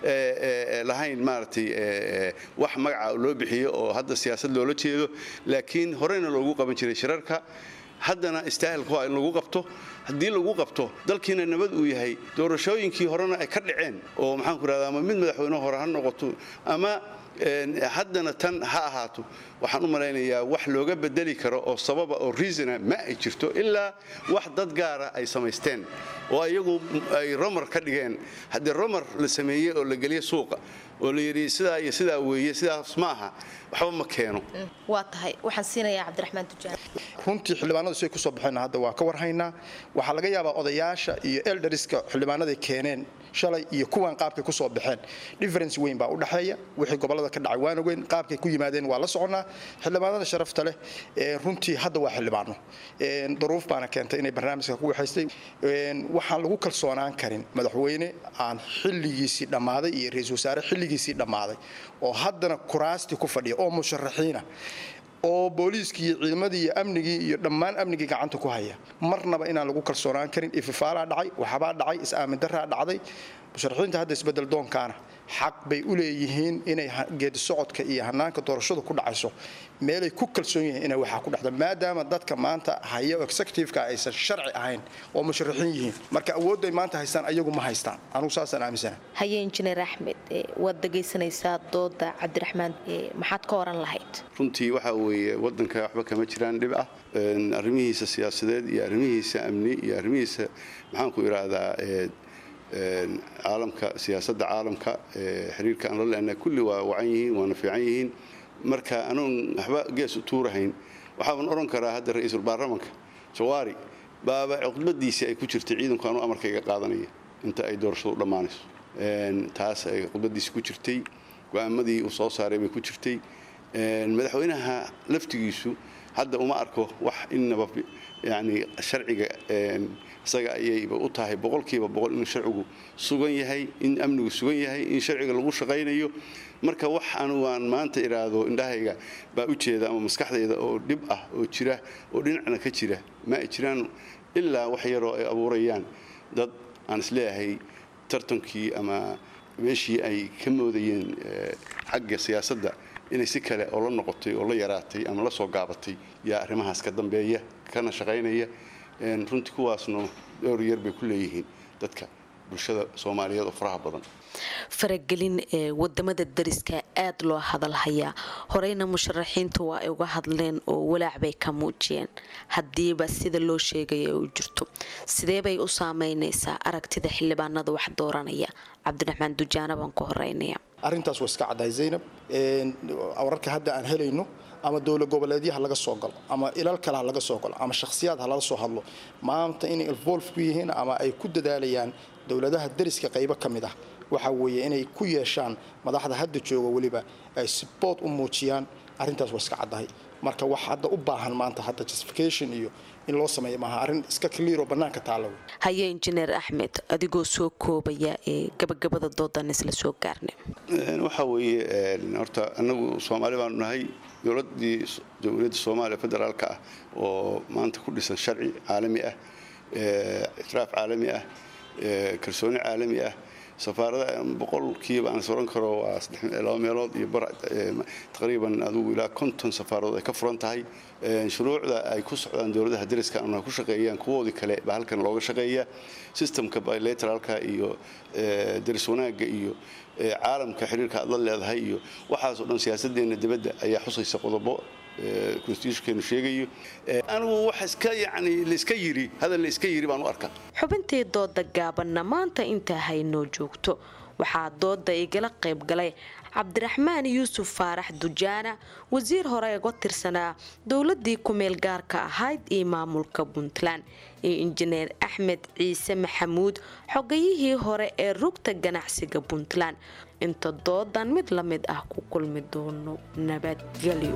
ee lahayn maartay wax magaca loo bixiyo oo hadda siyaasad loola jeedo laakiin horeyna loogu qaban jiray shirarka haddana istaahilku waa in lagu qabto hadii lagu qabto dalkiina nabad uu yahay doorashooyinkii horena ay ka dhaceen oo maxaan ku raadaamaa mid madaxweyne hore ha noqoto ama haddana tan ha ahaato waxaan u malaynayaa wax looga bedeli karo oo sababa oo reasona ma ay jirto ilaa wax dad gaara ay samaysteen oo iyagu ay romar ka dhigeen haddii romar la sameeyey oo la geliya suuqa oo la yidhi sidaa iyo sidaa weeye sidaas ma aha waxba ma keeno waa tahay waxaan siinayaa cabdiraxmaan tujaan runtii xildhibaanadu si ay ku soo baxeen hadda waa ka warhaynaa waxaa laga yaabaa odayaasha iyo eldariska xildhibaanada keeneen shalay iyo kuwan qaabkay ku soo baxeen difference weyn baa u dhaxeeya wixii gobolada ka dhacay waana weyn qaabkay ku yimaadeen waa la soconaa xildhibaanada sharafta leh runtii hadda waa xildhibaano daruuf baana keentay inay barnaamijka ku waxaystay waxaan lagu kalsoonaan karin madaxweyne aan xilligiisii dhammaaday iyo ra'iisul wasaare xilligiisii dhammaaday oo haddana kuraasti ku fadhiya oo musharaxiina oo booliiskii iyo ciidamadii iyo amnigii iyo dhammaan amnigii gacanta ku haya marnaba inaan lagu kalsoonaan karin ififaalaa dhacay waxbaa dhacay is-aamin daraa dhacday musharaxiinta hadda isbedel doonkaana xaq bay u leeyihiin inay geedi socodka iyo hanaanka doorashadu ku dhacayso meelay ku kalsoon yihiin inay waxaa ku dhacdo maadaama dadka maanta haya executive-ka aysan sharci ahayn oo musharaxiin yihiin marka awoodday maanta haystaan ayagu ma haystaan anugu saasaan aaminsana haye injineer axmed waad dhegaysanaysaa dooda cabdiraxmaan maxaad ka oran lahayd runtii waxa weeye waddanka waxba kama jiraan dhib ah arrimihiisa siyaasadeed iyo arrimihiisa amni iyo arrimihiisa maxaan ku idhaahdaa caalamka siyaasadda caalamka xiriirka aan la leenahay kulli waa wacan yihiin waana fiican yihiin marka anuun waxba gees u tuurahayn waxaaban oran karaa hadda ra-iisul baarlamanka jawaari baaba khudbadiisii ay ku jirtay ciidanku anuu amarkayga qaadanaya inta ay doorashadu dhammaanayso taas ay khudbadiisii ku jirtay go'aamadii uu soo saaray bay ku jirtay madaxweynaha laftigiisu hadda uma arko wax innaba yani sharciga isaga ayayba u tahay boqolkiiba boqol in sharcigu sugan yahay in amnigu sugan yahay in sharciga lagu shaqaynayo marka wax anu aan maanta iraado indhahayga baa u jeeda ama maskaxdayda oo dhib ah oo jira oo dhinacna ka jira ma ay jiraan ilaa wax yaroo ay abuurayaan dad aan isleeyahay tartankii ama meeshii ay ka moodayeen xagga siyaasadda inay si kale oo la noqotay oo la yaraatay ama la soo gaabatay yaa arrimahaas ka dambeeya kana shaqaynaya runtii kuwaasna dhowr yar bay ku leeyihiin dadka bulshada soomaaliyeed oo faraha badan faragelin ee wadamada dariska aad loo hadalhayaa horeyna musharaxiintu waa ay uga hadleen oo walaac bay ka muujiyeen haddiiba sida loo sheegaya u jirto sidee bay u saameynaysaa aragtida xildhibaanada wax dooranaya cabdiraxmaan dujaana baan ku horeynaya arrintaas waa iska caddahay zaynab wararka hadda aan helayno ama dowlad goboleedyaha laga soo galo ama ilal kale ha laga soo galo ama shakhsiyaad ha lala soo hadlo maanta inay involve ku yihiin ama ay ku dadaalayaan dowladaha dariska qaybo ka mid ah waxa weeye inay ku yeeshaan madaxda hadda jooga weliba ay support u muujiyaan arrintaas waa iska caddahay marka wax hadda u baahan maanta hadda justification iyo in loo sameeyo maaha arrin iska clear oo bannaanka taalla haye injineer axmed adigoo soo koobaya ee gabagabada doodan isla soo gaarnay waxa weeye horta annagu Soomaali baan nahay dowladii dowladda Soomaaliya federaalka ah oo maanta ku dhisan sharci caalami ah itraaf caalami ah kalsooni caalami ah safaarada boqolkiiba aan soo ran karo waa saddex meelood iyo bar taqriiban adigu ilaa konton safaaradood ay ka furan tahay shuruucda ay ku socdaan dowladaha dariska aan ku shaqeeyaan kuwoodii kale baa halkan looga shaqeeyaa systemka bilateralka iyo daris wanaaga iyo caalamka xiriirka aad la leedahay iyo waxaas oo dhan siyaasadeena dibadda ayaa xusaysa qodobo constitutionkeenu sheegayo anigu wax iska yani la iska yiri hada la iska yiri baan u arkaa xubintii dooda gaabanna maanta inta haynoo joogto waxaa dooda igala qayb galay cabdiraxmaan yuusuf faarax dujaana wasiir hore uga tirsanaa dowladii ku-meel gaarka ahayd iyo maamulka puntland iyo injineer axmed ciise maxamuud xogayihii hore ee rugta ganacsiga puntland inta doodan mid la mid ah ku kulmi doono nabadgelyo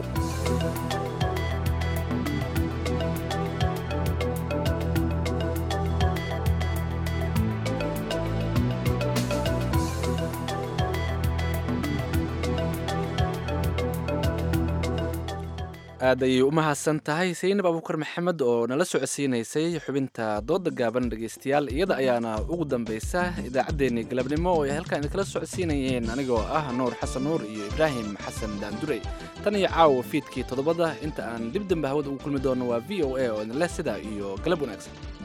aad ayay u mahadsan tahay saynab abuukar maxamed oo nala socodsiinaysay xubinta dooda gaaban dhegaystayaal iyada ayaana ugu dambaysa idaacaddeenii galabnimo oo ay halkaan idinkala socodsiinayeen anigoo ah nuur xasan nuur iyo ibraahim xasan daandurey tan iyo caawa fiidkii toddobada inta aan dib dambe hawada ugu kulmi doono waa v o a oo idinleh sidaa iyo galab wanaagsan